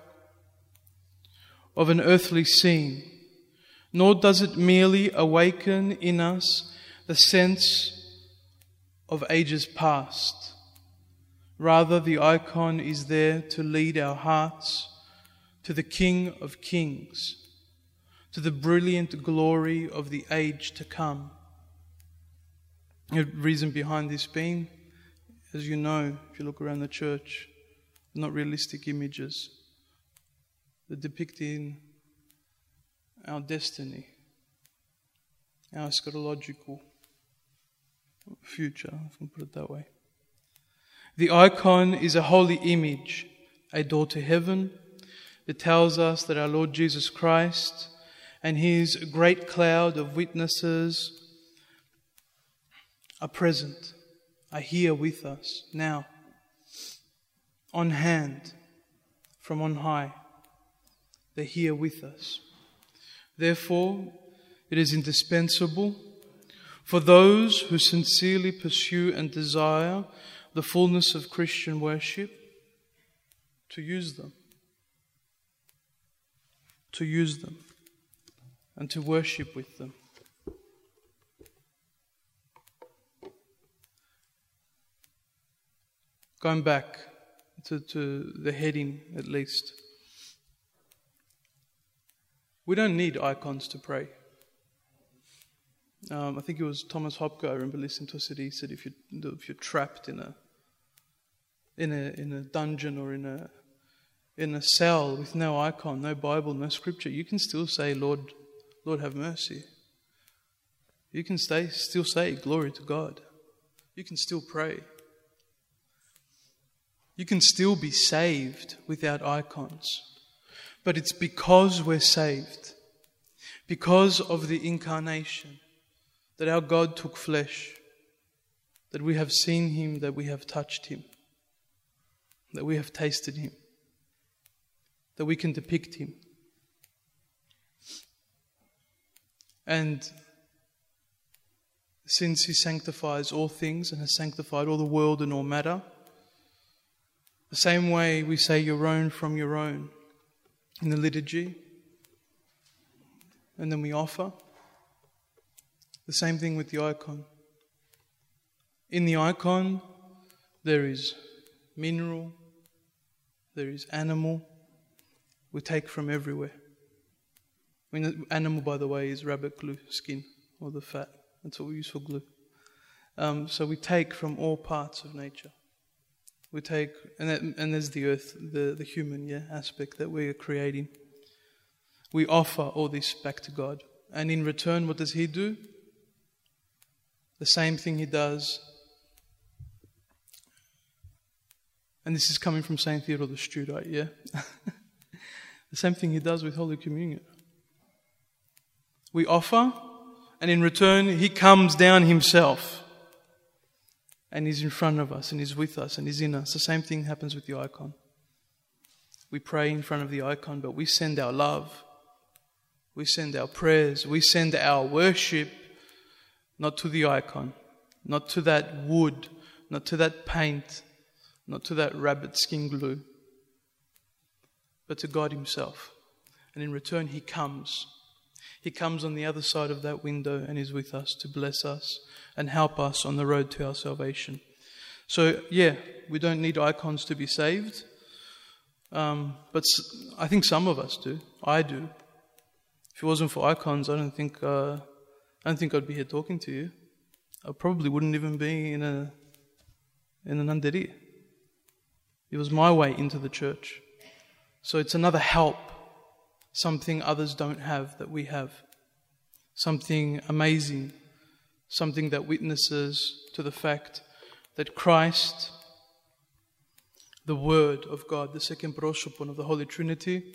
of an earthly scene, nor does it merely awaken in us the sense of ages past. Rather, the icon is there to lead our hearts to the King of Kings, to the brilliant glory of the age to come. The reason behind this being, as you know, if you look around the church, not realistic images. They're depicting our destiny, our eschatological future, if I can put it that way. The icon is a holy image, a door to heaven. It tells us that our Lord Jesus Christ and His great cloud of witnesses are present, are here with us now, on hand, from on high. They're here with us. Therefore, it is indispensable for those who sincerely pursue and desire the fullness of Christian worship to use them. To use them and to worship with them. Going back to the heading at least. We don't need icons to pray. I think it was Thomas Hopke, I remember listening to us, he said if you're trapped in a dungeon or in a cell with no icon, no Bible, no scripture, you can still say, Lord have mercy. You can still say glory to God. You can still pray. You can still be saved without icons. But it's because we're saved, because of the incarnation, that our God took flesh, that we have seen Him, that we have touched Him, that we have tasted Him, that we can depict Him. And since He sanctifies all things and has sanctified all the world and all matter, the same way we say your own from your own in the liturgy, and then we offer, the same thing with the icon. In the icon, there is mineral, there is animal. We take from everywhere. I mean, animal, by the way, is rabbit glue, skin, or the fat. That's what we use for glue. So we take from all parts of nature. We take, and there's the earth, the human aspect that we are creating. We offer all this back to God. And in return, what does He do? The same thing He does. And this is coming from St. Theodore the Studite, yeah? The same thing He does with Holy Communion. We offer, and in return, He comes down Himself. And He's in front of us, and He's with us, and He's in us. The same thing happens with the icon. We pray in front of the icon, but we send our love. We send our prayers. We send our worship, not to the icon, not to that wood, not to that paint, not to that rabbit skin glue, but to God Himself. And in return, He comes. He comes on the other side of that window and is with us to bless us and help us on the road to our salvation. So, we don't need icons to be saved. But I think some of us do. I do. If it wasn't for icons, I don't think I'd be here talking to you. I probably wouldn't even be in an underi. It was my way into the church. So it's another help. Something others don't have that we have. Something amazing. Something that witnesses to the fact that Christ, the Word of God, the second prosopon of the Holy Trinity,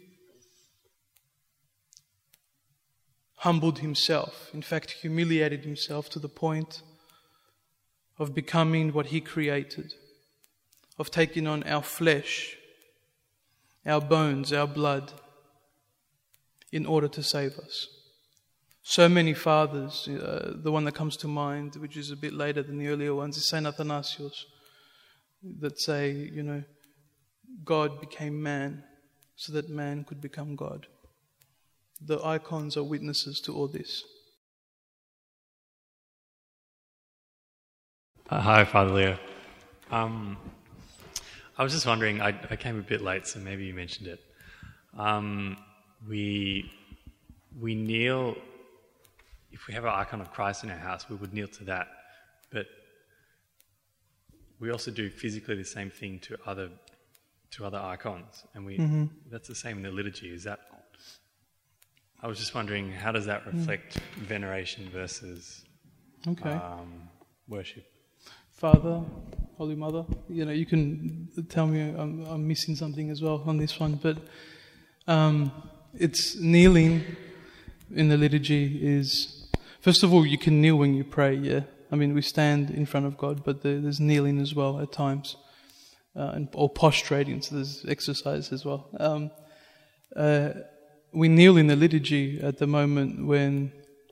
humbled Himself, in fact humiliated Himself to the point of becoming what He created, of taking on our flesh, our bones, our blood, in order to save us. So many fathers, the one that comes to mind, which is a bit later than the earlier ones, is Saint Athanasius, that say, God became man so that man could become God. The icons are witnesses to all this. Hi, Father Leo. I was just wondering, I came a bit late, so maybe you mentioned it. We kneel, if we have an icon of Christ in our house, we would kneel to that. But we also do physically the same thing to other icons, and that's the same in the liturgy. Is that? I was just wondering, how does that reflect veneration versus worship? Father, Holy Mother, you can tell me I'm missing something as well on this one, but it's kneeling in the liturgy is, first of all, you can kneel when you pray, yeah? I mean, we stand in front of God, but there's kneeling as well at times, or prostrating, so there's exercise as well. We kneel in the liturgy at the moment when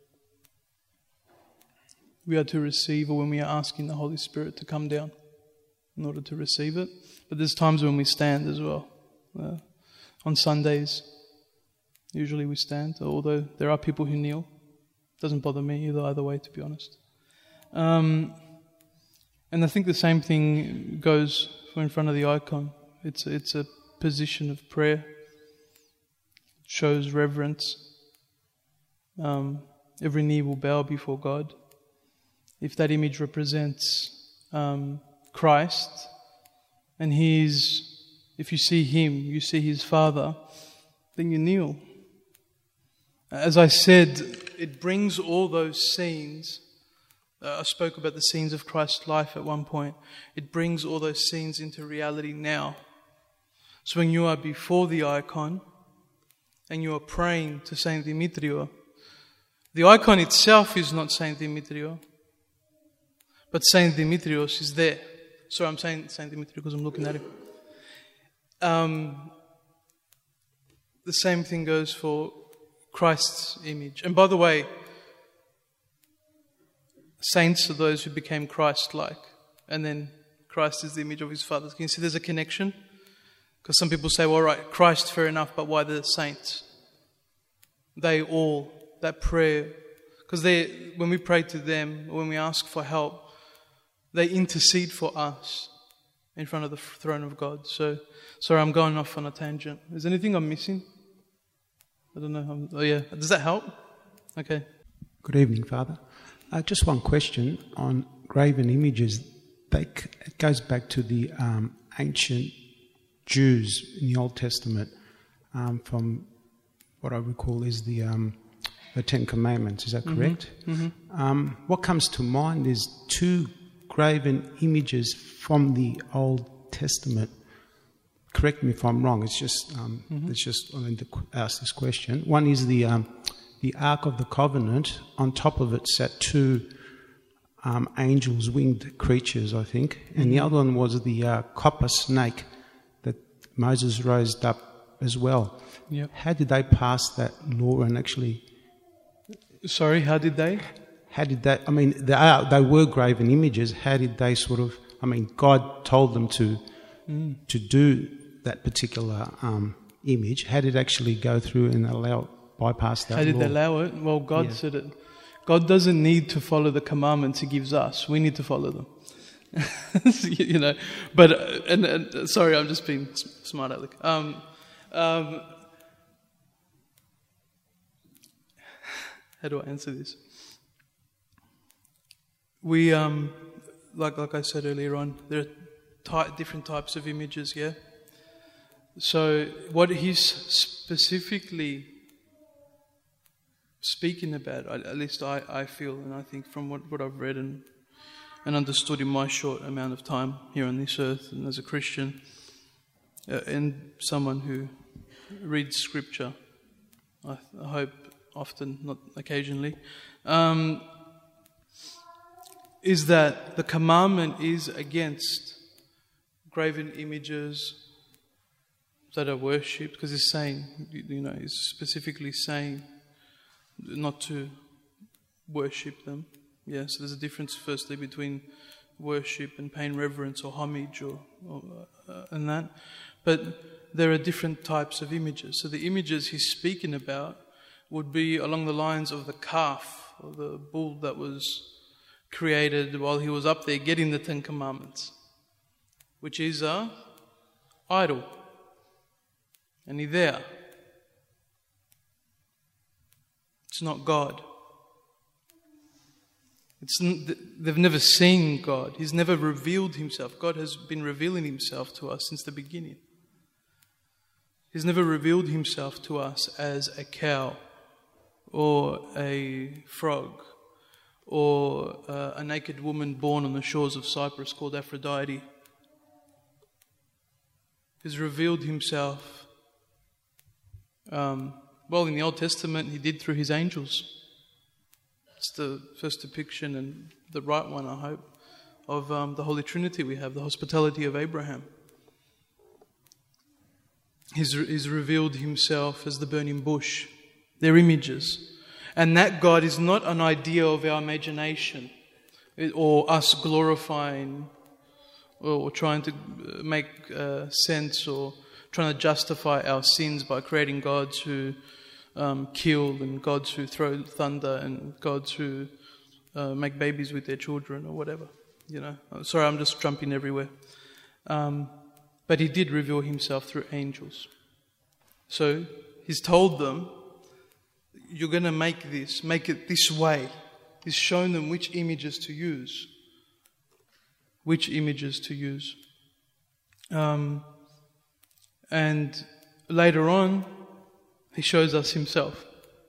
we are to receive, or when we are asking the Holy Spirit to come down in order to receive it. But there's times when we stand as well. On Sundays, usually we stand, although there are people who kneel. Doesn't bother me either way, to be honest. And I think the same thing goes for in front of the icon. It's a position of prayer. It shows reverence. Every knee will bow before God. If that image represents Christ, and if you see Him, you see His Father, then you kneel. As I said, it brings all those scenes. I spoke about the scenes of Christ's life at one point. It brings all those scenes into reality now. So when you are before the icon and you are praying to Saint Dimitrio, the icon itself is not Saint Dimitrio, but Saint Dimitrios is there. So I'm saying Saint Dimitrio because I'm looking at him. The same thing goes for Christ's image. And by the way, saints are those who became Christ-like. And then Christ is the image of His Father. Can you see there's a connection? Because some people say, well, all right, Christ, fair enough, but why the saints? They all, that prayer, because when we pray to them, when we ask for help, they intercede for us in front of the throne of God. So, sorry, I'm going off on a tangent. Is there anything I'm missing? I don't know. Oh, yeah. Does that help? Okay. Good evening, Father. Just one question on graven images. It goes back to the ancient Jews in the Old Testament, from what I recall is the Ten Commandments. Is that correct? Mm-hmm. What comes to mind is two graven images from the Old Testament. Correct me if I'm wrong. It's just I wanted to ask this question. One is the Ark of the Covenant. On top of it sat two angels, winged creatures, I think, and the other one was the copper snake that Moses raised up as well. Yep. How did they pass that law and actually? Sorry, how did they? How did that? I mean, they were graven images. How did they sort of? I mean, God told them to do that particular image. How did it actually go through and bypass that law? How did they allow it? Well, God said it. God doesn't need to follow the commandments He gives us. We need to follow them. But and sorry, I'm just being smart aleck. How do I answer this? We like I said earlier on, there are different types of images. Yeah. So what He's specifically speaking about, at least I feel, and I think from what I've read and understood in my short amount of time here on this earth, and as a Christian, and someone who reads Scripture, I hope often, not occasionally, is that the commandment is against graven images that are worshipped, because He's saying, He's specifically saying not to worship them. Yeah, so there's a difference firstly between worship and paying reverence or homage and that. But there are different types of images. So the images he's speaking about would be along the lines of the calf or the bull that was created while he was up there getting the Ten Commandments, which is a idol. And he's there. It's not God. They've never seen God. He's never revealed himself. God has been revealing himself to us since the beginning. He's never revealed himself to us as a cow or a frog or a naked woman born on the shores of Cyprus called Aphrodite. He's revealed himself, in the Old Testament he did through his angels. It's the first depiction, and the right one, I hope, of the Holy Trinity we have, the hospitality of Abraham. He's revealed himself as the burning bush. They're images. And that God is not an idea of our imagination or us glorifying or trying to make sense or trying to justify our sins by creating gods who kill and gods who throw thunder and gods who make babies with their children or whatever. Sorry, I'm just jumping everywhere. But he did reveal himself through angels. So he's told them, you're going to make it this way. He's shown them which images to use. And later on, he shows us himself.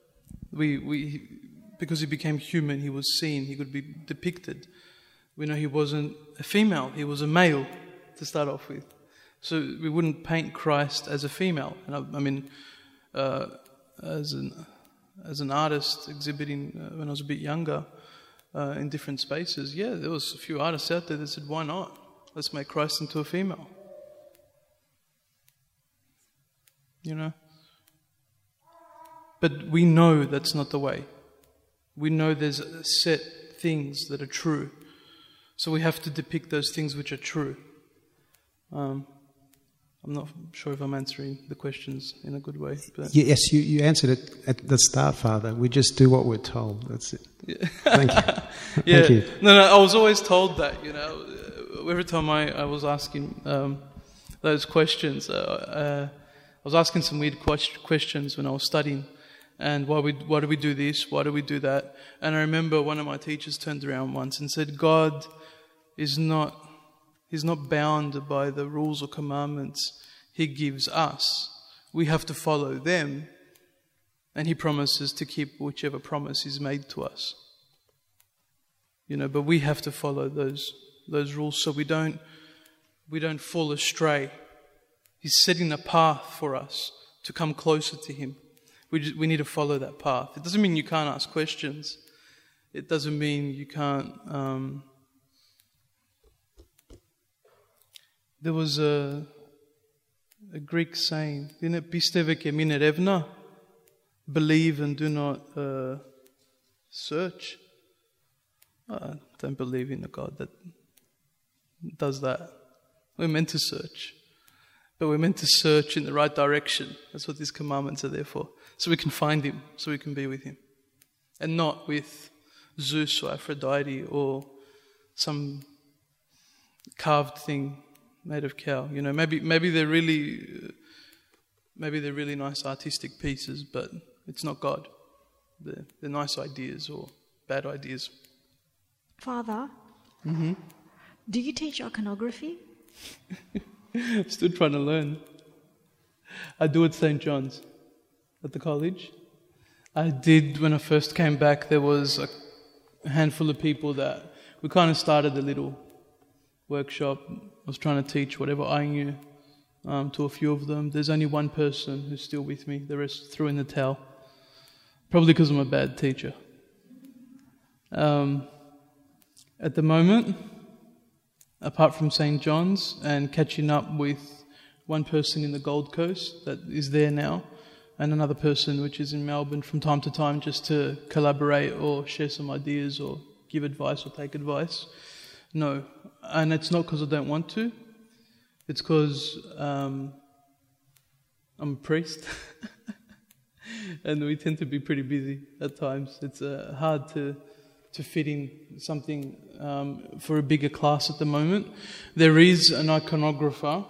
Because he became human, he was seen, he could be depicted. We know he wasn't a female, he was a male to start off with. So we wouldn't paint Christ as a female. And as an artist exhibiting when I was a bit younger in different spaces, there was a few artists out there that said, why not? Let's make Christ into a female. But we know that's not the way. We know there's set things that are true. So we have to depict those things which are true. I'm not sure if I'm answering the questions in a good way. But yes, you answered it at the start, Father. We just do what we're told. That's it. Yeah. Thank you. Thank you. No, I was always told that, every time I was asking those questions, I was asking some weird questions when I was studying. And why do we do this? Why do we do that? And I remember one of my teachers turned around once and said, God is not bound by the rules or commandments he gives us. We have to follow them. And he promises to keep whichever promise is made to us. But we have to follow those rules so we don't fall astray. He's setting a path for us to come closer to him. We need to follow that path. It doesn't mean you can't ask questions. It doesn't mean you can't... There was a Greek saying, didn't it? Pisteve ke mine revna, believe and do not search. I don't believe in a God that does that. We're meant to search. But we're meant to search in the right direction. That's what these commandments are there for. So we can find him, so we can be with him. And not with Zeus or Aphrodite or some carved thing made of cow. Maybe they're really nice artistic pieces, but it's not God. They're nice ideas or bad ideas. Father, do you teach iconography? Still trying to learn. I do at St. John's, at the college. I did, when I first came back, there was a handful of people that we kind of started a little workshop. I was trying to teach whatever I knew to a few of them. There's only one person who's still with me. The rest threw in the towel. Probably because I'm a bad teacher. At the moment, apart from St. John's and catching up with one person in the Gold Coast that is there now, and another person which is in Melbourne from time to time, just to collaborate or share some ideas or give advice or take advice. No, and it's not because I don't want to. It's because I'm a priest and we tend to be pretty busy at times. It's hard to fit in something for a bigger class at the moment. There is an iconographer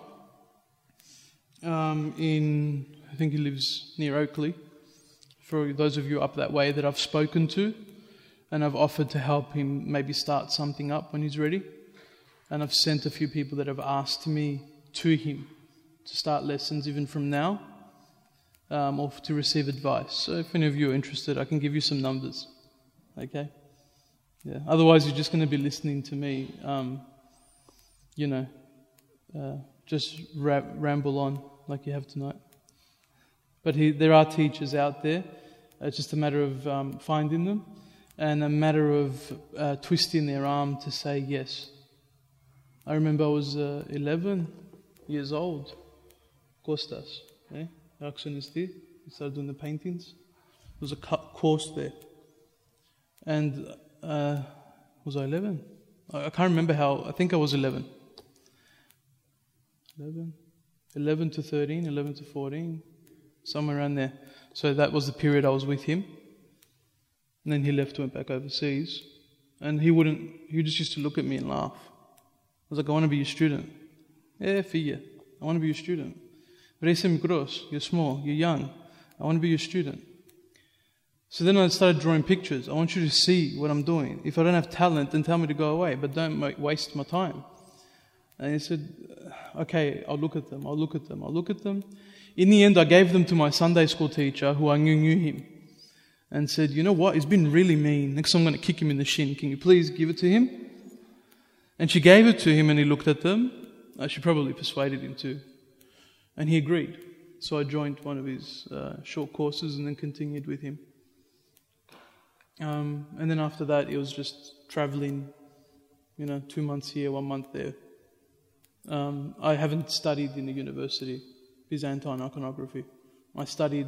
I think he lives near Oakley, for those of you up that way that I've spoken to, and I've offered to help him maybe start something up when he's ready. And I've sent a few people that have asked me to him to start lessons even from now, or to receive advice. So if any of you are interested, I can give you some numbers. Okay? Yeah. Otherwise, you're just going to be listening to me, just ramble on like you have tonight. But there are teachers out there. It's just a matter of finding them, and a matter of twisting their arm to say yes. I remember I was 11 years old. Costas, he started doing the paintings. There was a course there. And was I 11? I can't remember how. I think I was 11. 11 to 13, 11 to 14, somewhere around there. So that was the period I was with him. And then he left, went back overseas. And he just used to look at me and laugh. I was like, I want to be your student. Filha, I want to be your student. Parece-me grosso, you're small, you're young. I want to be your student. So then I started drawing pictures. I want you to see what I'm doing. If I don't have talent, then tell me to go away, but don't waste my time. And he said, okay, I'll look at them. In the end, I gave them to my Sunday school teacher, who I knew him, and said, you know what, he's been really mean. Next time I'm going to kick him in the shin. Can you please give it to him? And she gave it to him, and he looked at them. She probably persuaded him to. And he agreed. So I joined one of his short courses and then continued with him. And then after that, it was just traveling, 2 months here, 1 month there. I haven't studied in the university Byzantine iconography. I studied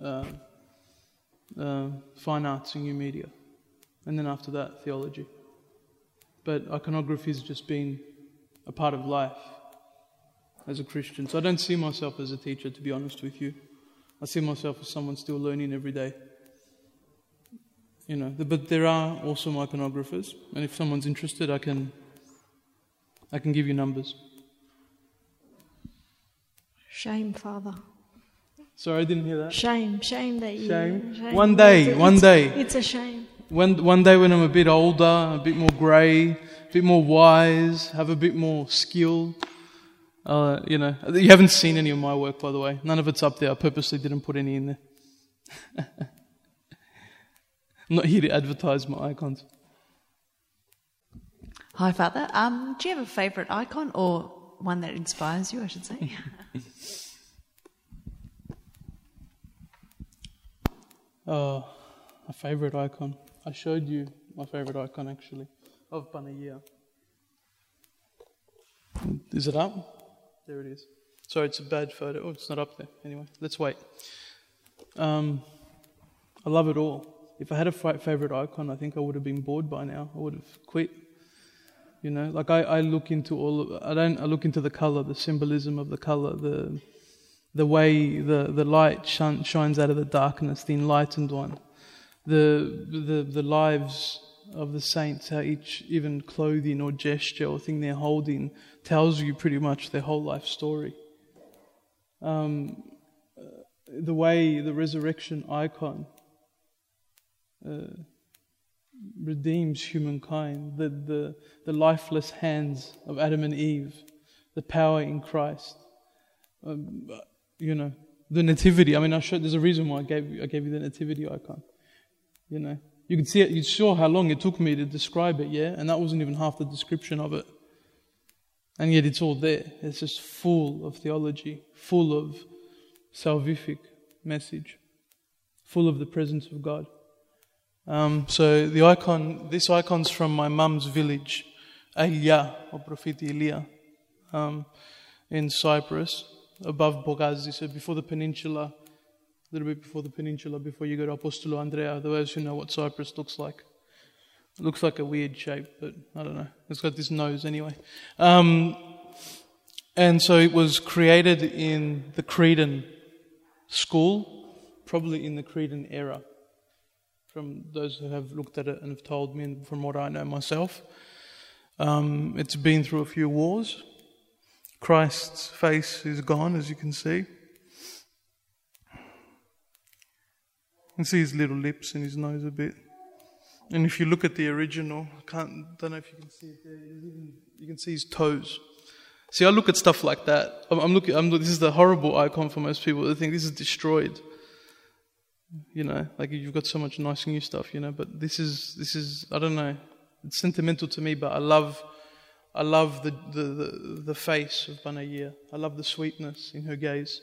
fine arts and new media. And then after that, theology. But iconography has just been a part of life as a Christian. So I don't see myself as a teacher, to be honest with you. I see myself as someone still learning every day. But there are also iconographers, and if someone's interested, I can give you numbers. Shame, Father. Sorry, I didn't hear that. Shame that you... Shame. One day. It's a shame. One day when I'm a bit older, a bit more grey, a bit more wise, have a bit more skill. You haven't seen any of my work, by the way. None of it's up there. I purposely didn't put any in there. I'm not here to advertise my icons. Hi, Father. Do you have a favourite icon, or one that inspires you, I should say? A favourite icon. I showed you my favourite icon, actually, of Panagia. Is it up? There it is. Sorry, it's a bad photo. Oh, it's not up there. Anyway, let's wait. I love it all. If I had a favourite icon, I think I would have been bored by now. I would have quit. I look into I look into the colour, the symbolism of the colour, the way the light shines out of the darkness, the enlightened one, the lives of the saints, how each even clothing or gesture or thing they're holding tells you pretty much their whole life story. The way the resurrection icon redeems humankind, the lifeless hands of Adam and Eve, the power in Christ, the nativity. I mean, there's a reason why I gave you the nativity icon. You could see it. You saw how long it took me to describe it, yeah, and that wasn't even half the description of it. And yet it's all there. It's just full of theology, full of salvific message, full of the presence of God. So this icon's from my mum's village, Elia, or Prophet Elia, in Cyprus, above Bogazi. So before the peninsula, little bit before the peninsula, before you go to Apostolo Andrea, those who know what Cyprus looks like. It looks like a weird shape, but I don't know. It's got this nose anyway. And so it was created in the Cretan school, probably in the Cretan era, from those who have looked at it and have told me, and from what I know myself. It's been through a few wars. Christ's face is gone, as you can see. You can see his little lips and his nose a bit. And if you look at the original, don't know if you can see it there. You can see his toes. See, I look at stuff like that. This is the horrible icon for most people. They think this is destroyed. You know, like you've got so much nice new stuff, you know. But this is I don't know. It's sentimental to me, but I love the face of Banaya. I love the sweetness in her gaze.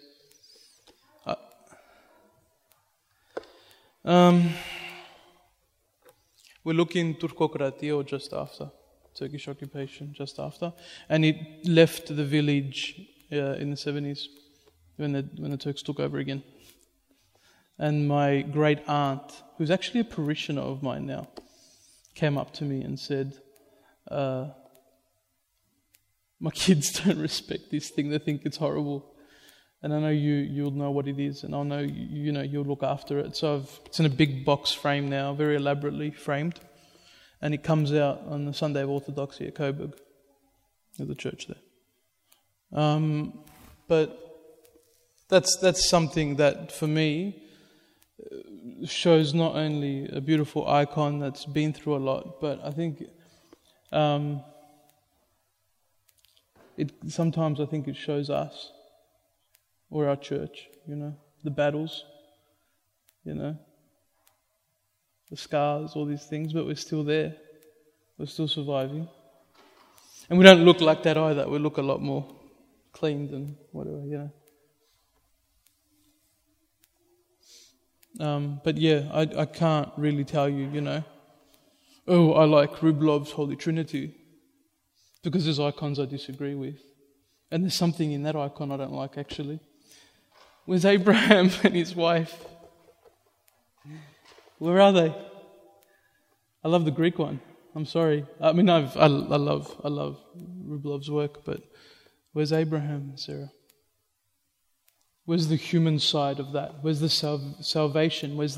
We look in Turkokrati, or just after Turkish occupation, just after, and it left the village in the 70s when the Turks took over again. And my great aunt, who's actually a parishioner of mine now, came up to me and said, "My kids don't respect this thing; they think it's horrible." And I know you'll know what it is, and I'll know you'll look after it. So it's in a big box frame now, very elaborately framed, and it comes out on the Sunday of Orthodoxy at Coburg, at the church there. But that's something that for me shows not only a beautiful icon that's been through a lot, but I think sometimes I think it shows us, or our church, you know, the battles, you know, the scars, all these things, but we're still there. We're still surviving. And we don't look like that either. We look a lot more cleaned and whatever, you know. But yeah, I can't really tell you, you know, oh, I like Rublov's Holy Trinity, because there's icons I disagree with. And there's something in that icon I don't like, actually. Where's Abraham and his wife? Where are they? I love the Greek one. I'm sorry. I mean, I love Rublov's work, but where's Abraham and Sarah? Where's the human side of that? Where's the salvation? Where's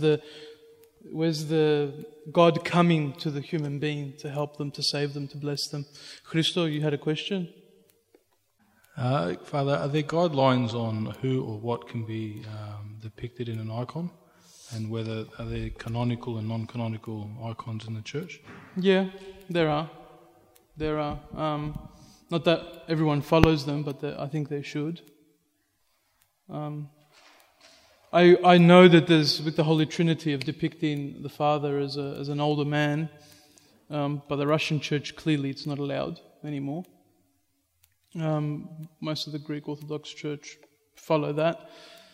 the God coming to the human being to help them, to save them, to bless them? Christo, you had a question? Father, are there guidelines on who or what can be depicted in an icon, and whether are there canonical and non-canonical icons in the church? Yeah, there are. There are. Not that everyone follows them, but I think they should. I know that there's, with the Holy Trinity, of depicting the Father as an older man, by the Russian Church, clearly it's not allowed anymore. Most of the Greek Orthodox Church follow that.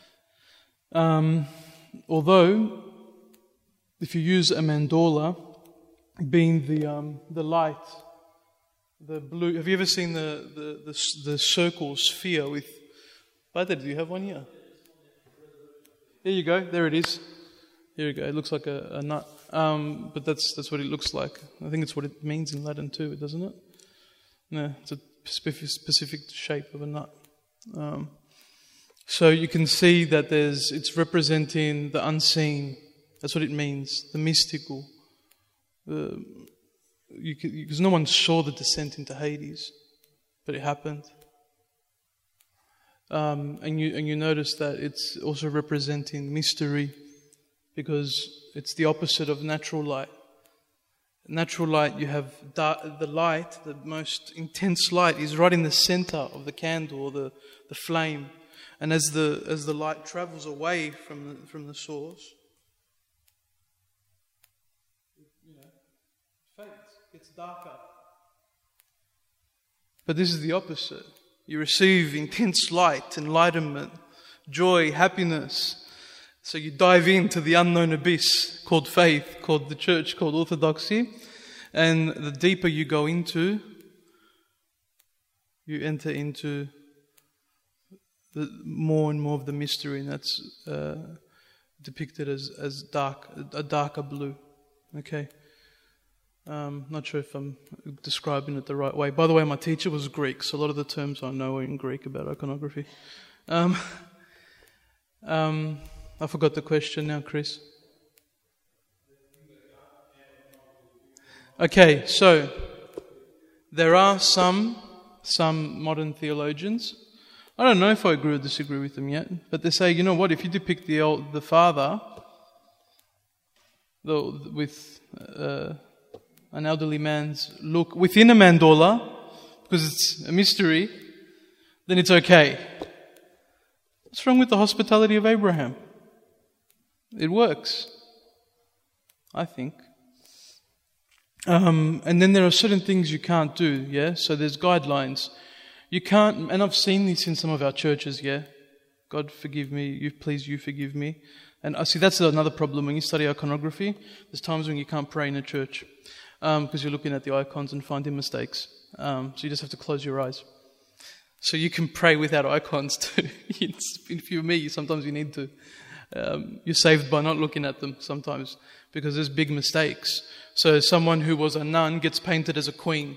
Although, if you use a mandorla, being the light, the blue. Have you ever seen the circle sphere with? Pater, do you have one here? Here you go. There it is. Here you go. It looks like a nut. But that's what it looks like. I think it's what it means in Latin too, doesn't it? No, it's a specific shape of a nut. So you can see that it's representing the unseen. That's what it means, the mystical. Because no one saw the descent into Hades, but it happened. And you notice that it's also representing mystery, because it's the opposite of natural light. Natural light, you have the light, the most intense light, is right in the center of the candle, or the flame. And as the light travels away from the source, it fades, gets darker. But this is the opposite. You receive intense light, enlightenment, joy, happiness. So you dive into the unknown abyss called faith, called the church, called orthodoxy. And the deeper you go into, you enter into more and more of the mystery. And that's depicted as a darker blue. Okay. Not sure if I'm describing it the right way. By the way, my teacher was Greek, so a lot of the terms I know are in Greek about iconography. I forgot the question now, Chris. Okay, so there are some modern theologians. I don't know if I agree or disagree with them yet, but they say, you know what? If you depict the Father with an elderly man's look within a mandola, because it's a mystery, then it's okay. What's wrong with the hospitality of Abraham? It works, I think. And then there are certain things you can't do, yeah? So there's guidelines. You can't, and I've seen this in some of our churches, yeah? God forgive me, you forgive me. And I see that's another problem. When you study iconography, there's times when you can't pray in a church because you're looking at the icons and finding mistakes. So you just have to close your eyes. So you can pray without icons too. If you're me, sometimes you need to. You're saved by not looking at them sometimes because there's big mistakes. So someone who was a nun gets painted as a queen.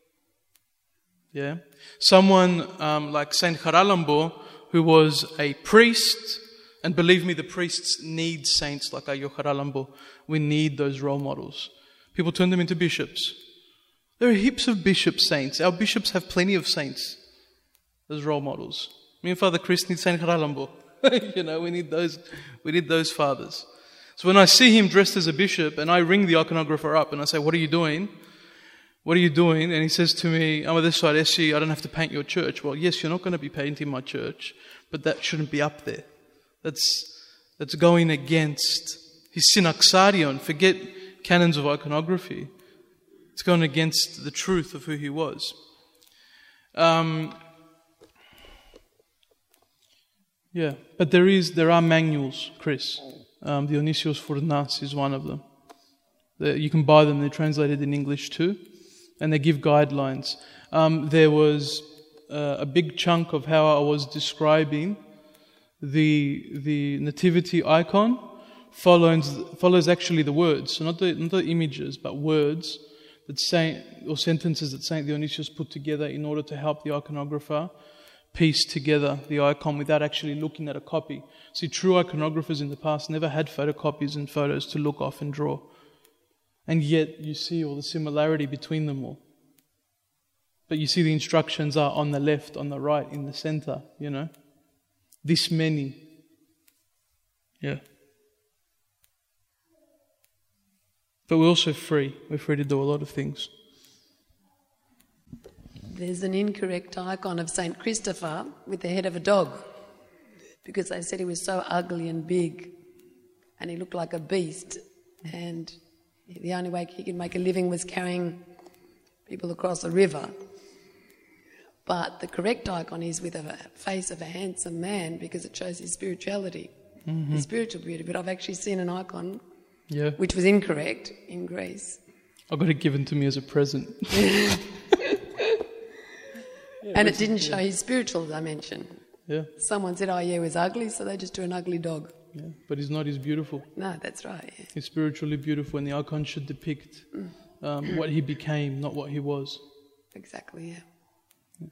Yeah. Someone like Saint Haralambos, who was a priest, and believe me, the priests need saints like Ayo Haralambos. We need those role models. People turn them into bishops. There are heaps of bishop saints. Our bishops have plenty of saints as role models. Me and Father Chris need Saint Haralambos. We need those fathers. So when I see him dressed as a bishop and I ring the iconographer up and I say, what are you doing? What are you doing? And he says to me, I'm on this side, SC, I don't have to paint your church. Well, yes, you're not going to be painting my church, but that shouldn't be up there. That's going against his synaxarion. Forget canons of iconography. It's going against the truth of who he was. Yeah, but there are manuals, Chris. Dionysios Furnas is one of them. You can buy them, they're translated in English too, and they give guidelines. There was a big chunk of how I was describing the nativity icon follows actually the words, so not the images, but words that sentences that Saint Dionysius put together in order to help the iconographer piece together the icon without actually looking at a copy. See, true iconographers in the past never had photocopies and photos to look off and draw. And yet you see all the similarity between them all. But you see the instructions are on the left, on the right, in the center, This many. Yeah. But we're also free. We're free to do a lot of things. There's an incorrect icon of St. Christopher with the head of a dog because they said he was so ugly and big and he looked like a beast and the only way he could make a living was carrying people across a river. But the correct icon is with a face of a handsome man because it shows his spirituality, his spiritual beauty. But I've actually seen an icon which was incorrect in Greece. I got it given to me as a present. And it didn't show his spiritual dimension. Yeah. Someone said, he was ugly, so they just drew an ugly dog. Yeah, but he's not, he's beautiful. No, that's right. Yeah. He's spiritually beautiful, and the icon should depict what he became, not what he was. Exactly, yeah.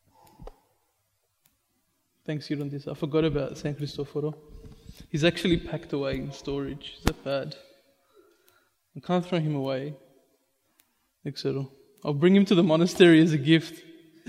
Thanks, Girondis. I forgot about Saint Cristoforo. He's actually packed away in storage. He's a fad. I can't throw him away. Etc. I'll bring him to the monastery as a gift.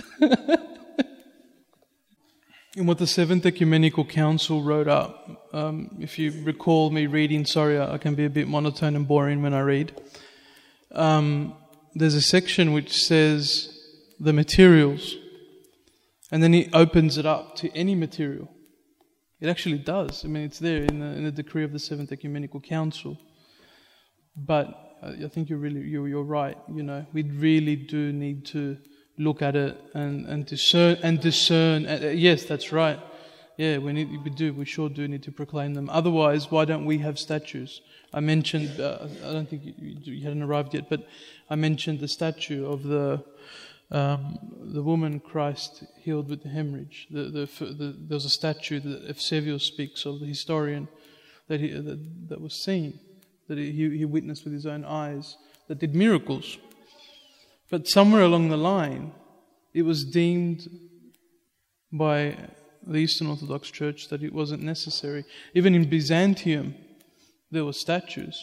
In what the Seventh Ecumenical Council wrote up, if you recall me reading, sorry, I can be a bit monotone and boring when I read. There's a section which says the materials, and then he opens it up to any material. It actually does. I mean, it's there in the decree of the Seventh Ecumenical Council. But I think you're right. We really do need to look at it and discern. Yes, that's right. Yeah, we sure do need to proclaim them. Otherwise, why don't we have statues? I mentioned, I don't think you hadn't arrived yet, but I mentioned the statue of the woman Christ healed with the hemorrhage. There's a statue that Eusebius speaks of, the historian, that was seen, that he witnessed with his own eyes, that did miracles. But somewhere along the line, it was deemed by the Eastern Orthodox Church that it wasn't necessary. Even in Byzantium, there were statues.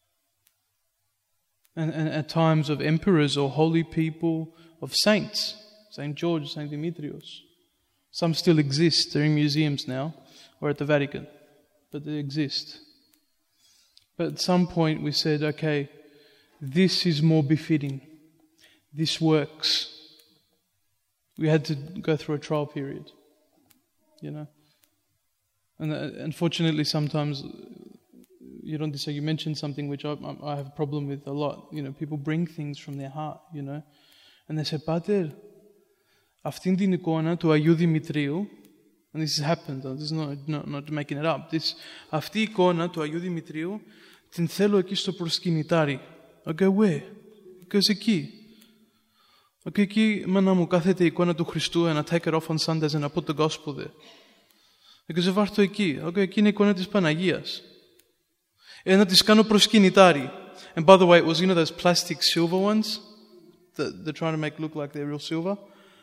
And at times of emperors or holy people, of saints, St. George, St. Demetrios. Some still exist. They're in museums now, or at the Vatican. But they exist. But at some point we said, okay, this is more befitting. This works. We had to go through a trial period, And unfortunately, sometimes you mentioned something which I have a problem with a lot. People bring things from their heart, and they say, Pater, αυτήν την εικόνα του Αγίου Δημητρίου, and this has happened, this is not making it up, αυτή η εικόνα του Αγίου Δημητρίου την θέλω εκεί στο προσκυνητάρι. Okay, where? Because εκεί. Okay, εκεί μάνα μου κάθεται η εικόνα του Χριστού and I take it off on Sundays and I put the gospel there. Because βάρθω εκεί. Okay, εκεί είναι η εικόνα της Παναγίας. Να τις κάνω προσκυνητάρι. And by the way, it was, those plastic silver ones that they're trying to make look like they're real silver.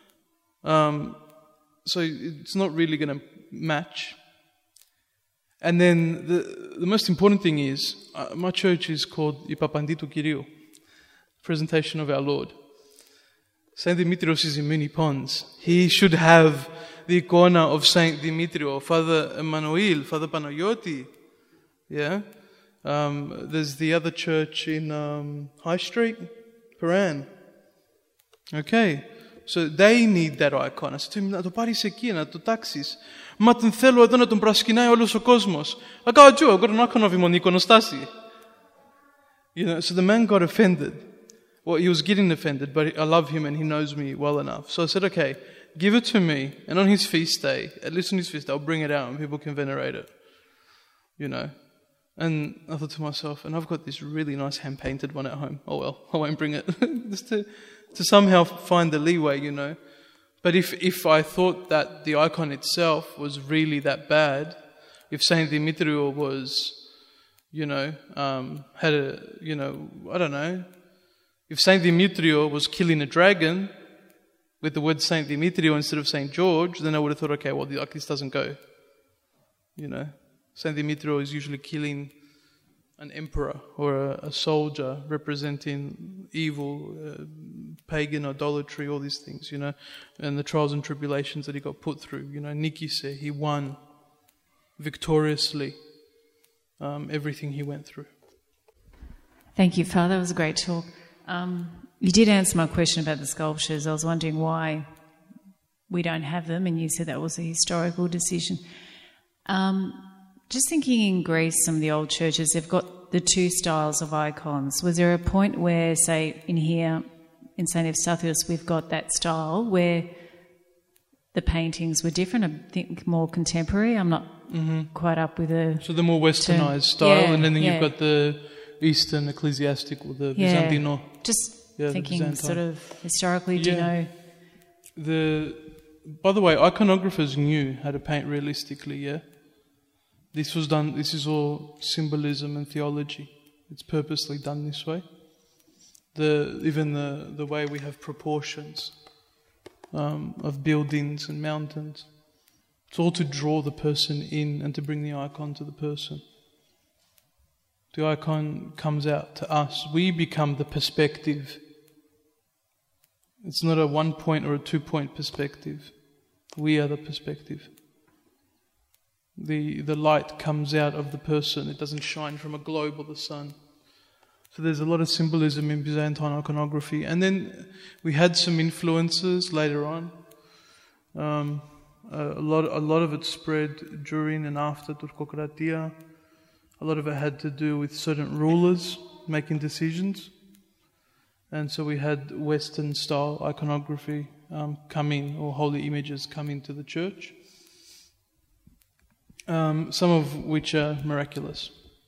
So it's not really going to match. And then the most important thing is, my church is called η Παπαντή του Κυρίου, Presentation of Our Lord. Saint Dimitrios is in Moonee Ponds. He should have the icona of Saint Dimitrio, Father Emmanuel, Father Panayoti. Yeah? There's the other church in High Street, Paran. Okay. So they need that icon. I said to him, να το πάρεις εκεί, να το τάξεις. Μα την θέλω εδώ να τον πρασκηνάει όλος ο κόσμος. I go, I've got an icon of him on the iconostasi. So the man got offended. Well, he was getting offended, but I love him and he knows me well enough. So I said, okay, give it to me, and on his feast day, at least on his feast day, I'll bring it out and people can venerate it. And I thought to myself, and I've got this really nice hand-painted one at home. Oh well, I won't bring it. Just to somehow find the leeway, But if I thought that the icon itself was really that bad, if Saint Dimitrio was, had a, I don't know, if Saint Dimitrio was killing a dragon with the word Saint Dimitrio instead of Saint George, then I would have thought, okay, well, this doesn't go. Saint Dimitrio is usually killing an emperor or a soldier representing evil, pagan idolatry, all these things, and the trials and tribulations that he got put through. Nikise, he won victoriously everything he went through. Thank you, Father. It was a great talk. You did answer my question about the sculptures. I was wondering why we don't have them, and you said that was a historical decision. Just thinking in Greece, some of the old churches, they've got the two styles of icons. Was there a point where, say, in here, in St. Eustathios, we've got that style where the paintings were different, I think more contemporary? I'm not quite up with the... So the more westernized style, and then you've got the Eastern ecclesiastical, the Byzantino. Just thinking sort of historically, do you know? By the way, iconographers knew how to paint realistically, This is all symbolism and theology. It's purposely done this way. Even the way we have proportions of buildings and mountains. It's all to draw the person in and to bring the icon to the person. The icon comes out to us. We become the perspective. It's not a 1-point or a 2-point perspective. We are the perspective. The light comes out of the person. It doesn't shine from a globe or the sun. So there's a lot of symbolism in Byzantine iconography. And then we had some influences later on. A lot of it spread during and after Turkokratia. A lot of it had to do with certain rulers making decisions. And so we had Western style iconography come in, or holy images come into the church. Some of which are miraculous.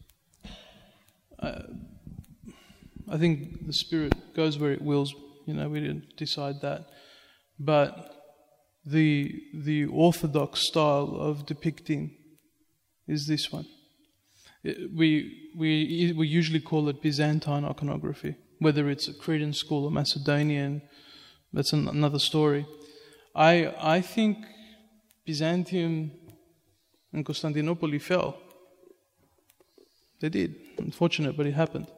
I think the Spirit goes where it wills. We didn't decide that. But the orthodox style of depicting is this one. We usually call it Byzantine iconography, whether it's a Cretan school or Macedonian. That's another story. I think Byzantium and Constantinople fell. They did. Unfortunate, but it happened.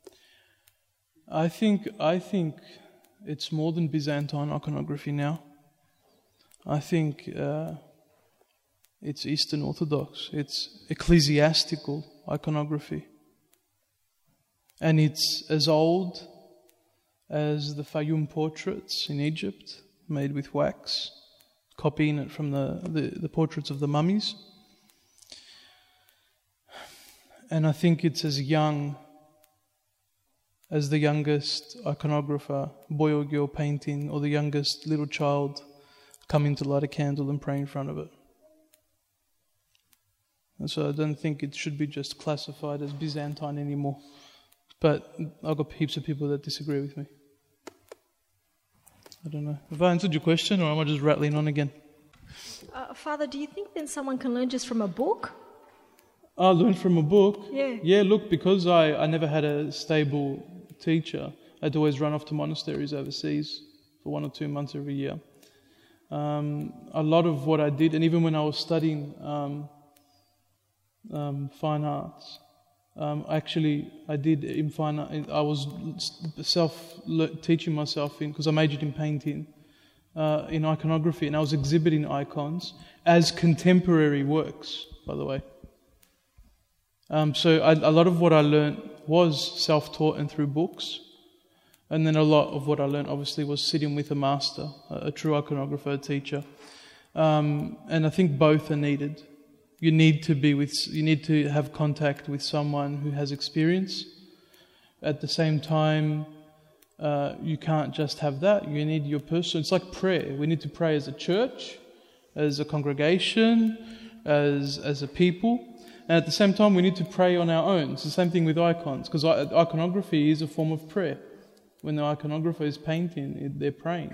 I think it's more than Byzantine iconography now. I think it's Eastern Orthodox. It's ecclesiastical iconography. And it's as old as the Fayum portraits in Egypt, made with wax, copying it from the portraits of the mummies. And I think it's as young as the youngest iconographer, boy or girl painting, or the youngest little child coming to light a candle and pray in front of it. And so I don't think it should be just classified as Byzantine anymore. But I've got heaps of people that disagree with me. I don't know. Have I answered your question, or am I just rattling on again? Father, do you think then someone can learn just from a book? I learned from a book. Yeah. Yeah, look, because I never had a stable teacher, I had to always run off to monasteries overseas for 1 or 2 months every year. A lot of what I did, and even when I was studying fine arts, I did in fine art. I was teaching myself because I majored in painting, in iconography, and I was exhibiting icons as contemporary works, by the way. So a lot of what I learned was self-taught and through books. And then a lot of what I learned obviously was sitting with a master, a true iconographer, a teacher. And I think both are needed. You need to have contact with someone who has experience. At the same time, you can't just have that. You need your person. It's like prayer. We need to pray as a church, as a congregation, as a people. And at the same time, we need to pray on our own. It's the same thing with icons, because iconography is a form of prayer. When the iconographer is painting, they're praying.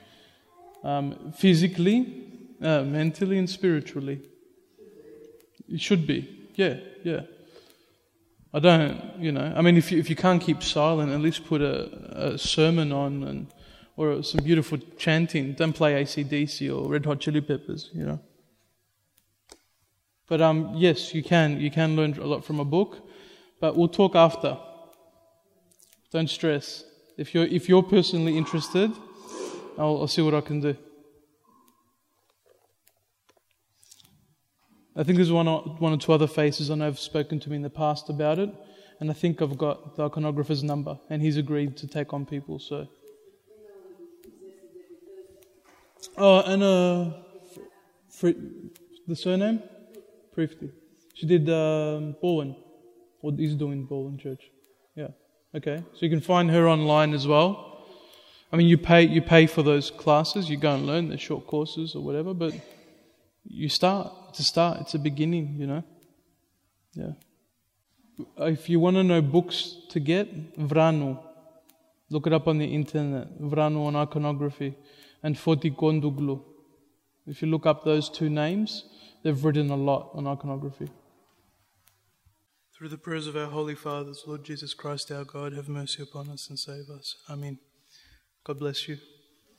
Physically, mentally, and spiritually. It should be. Yeah. I don't, I mean, if you can't keep silent, at least put a sermon on or some beautiful chanting. Don't play AC/DC or Red Hot Chili Peppers, But yes, you can learn a lot from a book, but we'll talk after. Don't stress. If you're personally interested, I'll see what I can do. I think there's one or two other faces I know have spoken to me in the past about it, and I think I've got the iconographer's number, and he's agreed to take on people. So. Oh, and the surname. Prifty. She did Bowen, or is doing Bowen Church. Yeah. Okay. So you can find her online as well. I mean, you pay for those classes. You go and learn. They're short courses or whatever, but you start. It's a beginning. Yeah. If you want to know books to get, Vranu. Look it up on the internet. Vranu on iconography, and Foti Konduglu. If you look up those two names, they've written a lot on iconography. Through the prayers of our Holy Fathers, Lord Jesus Christ our God, have mercy upon us and save us. Amen. God bless you.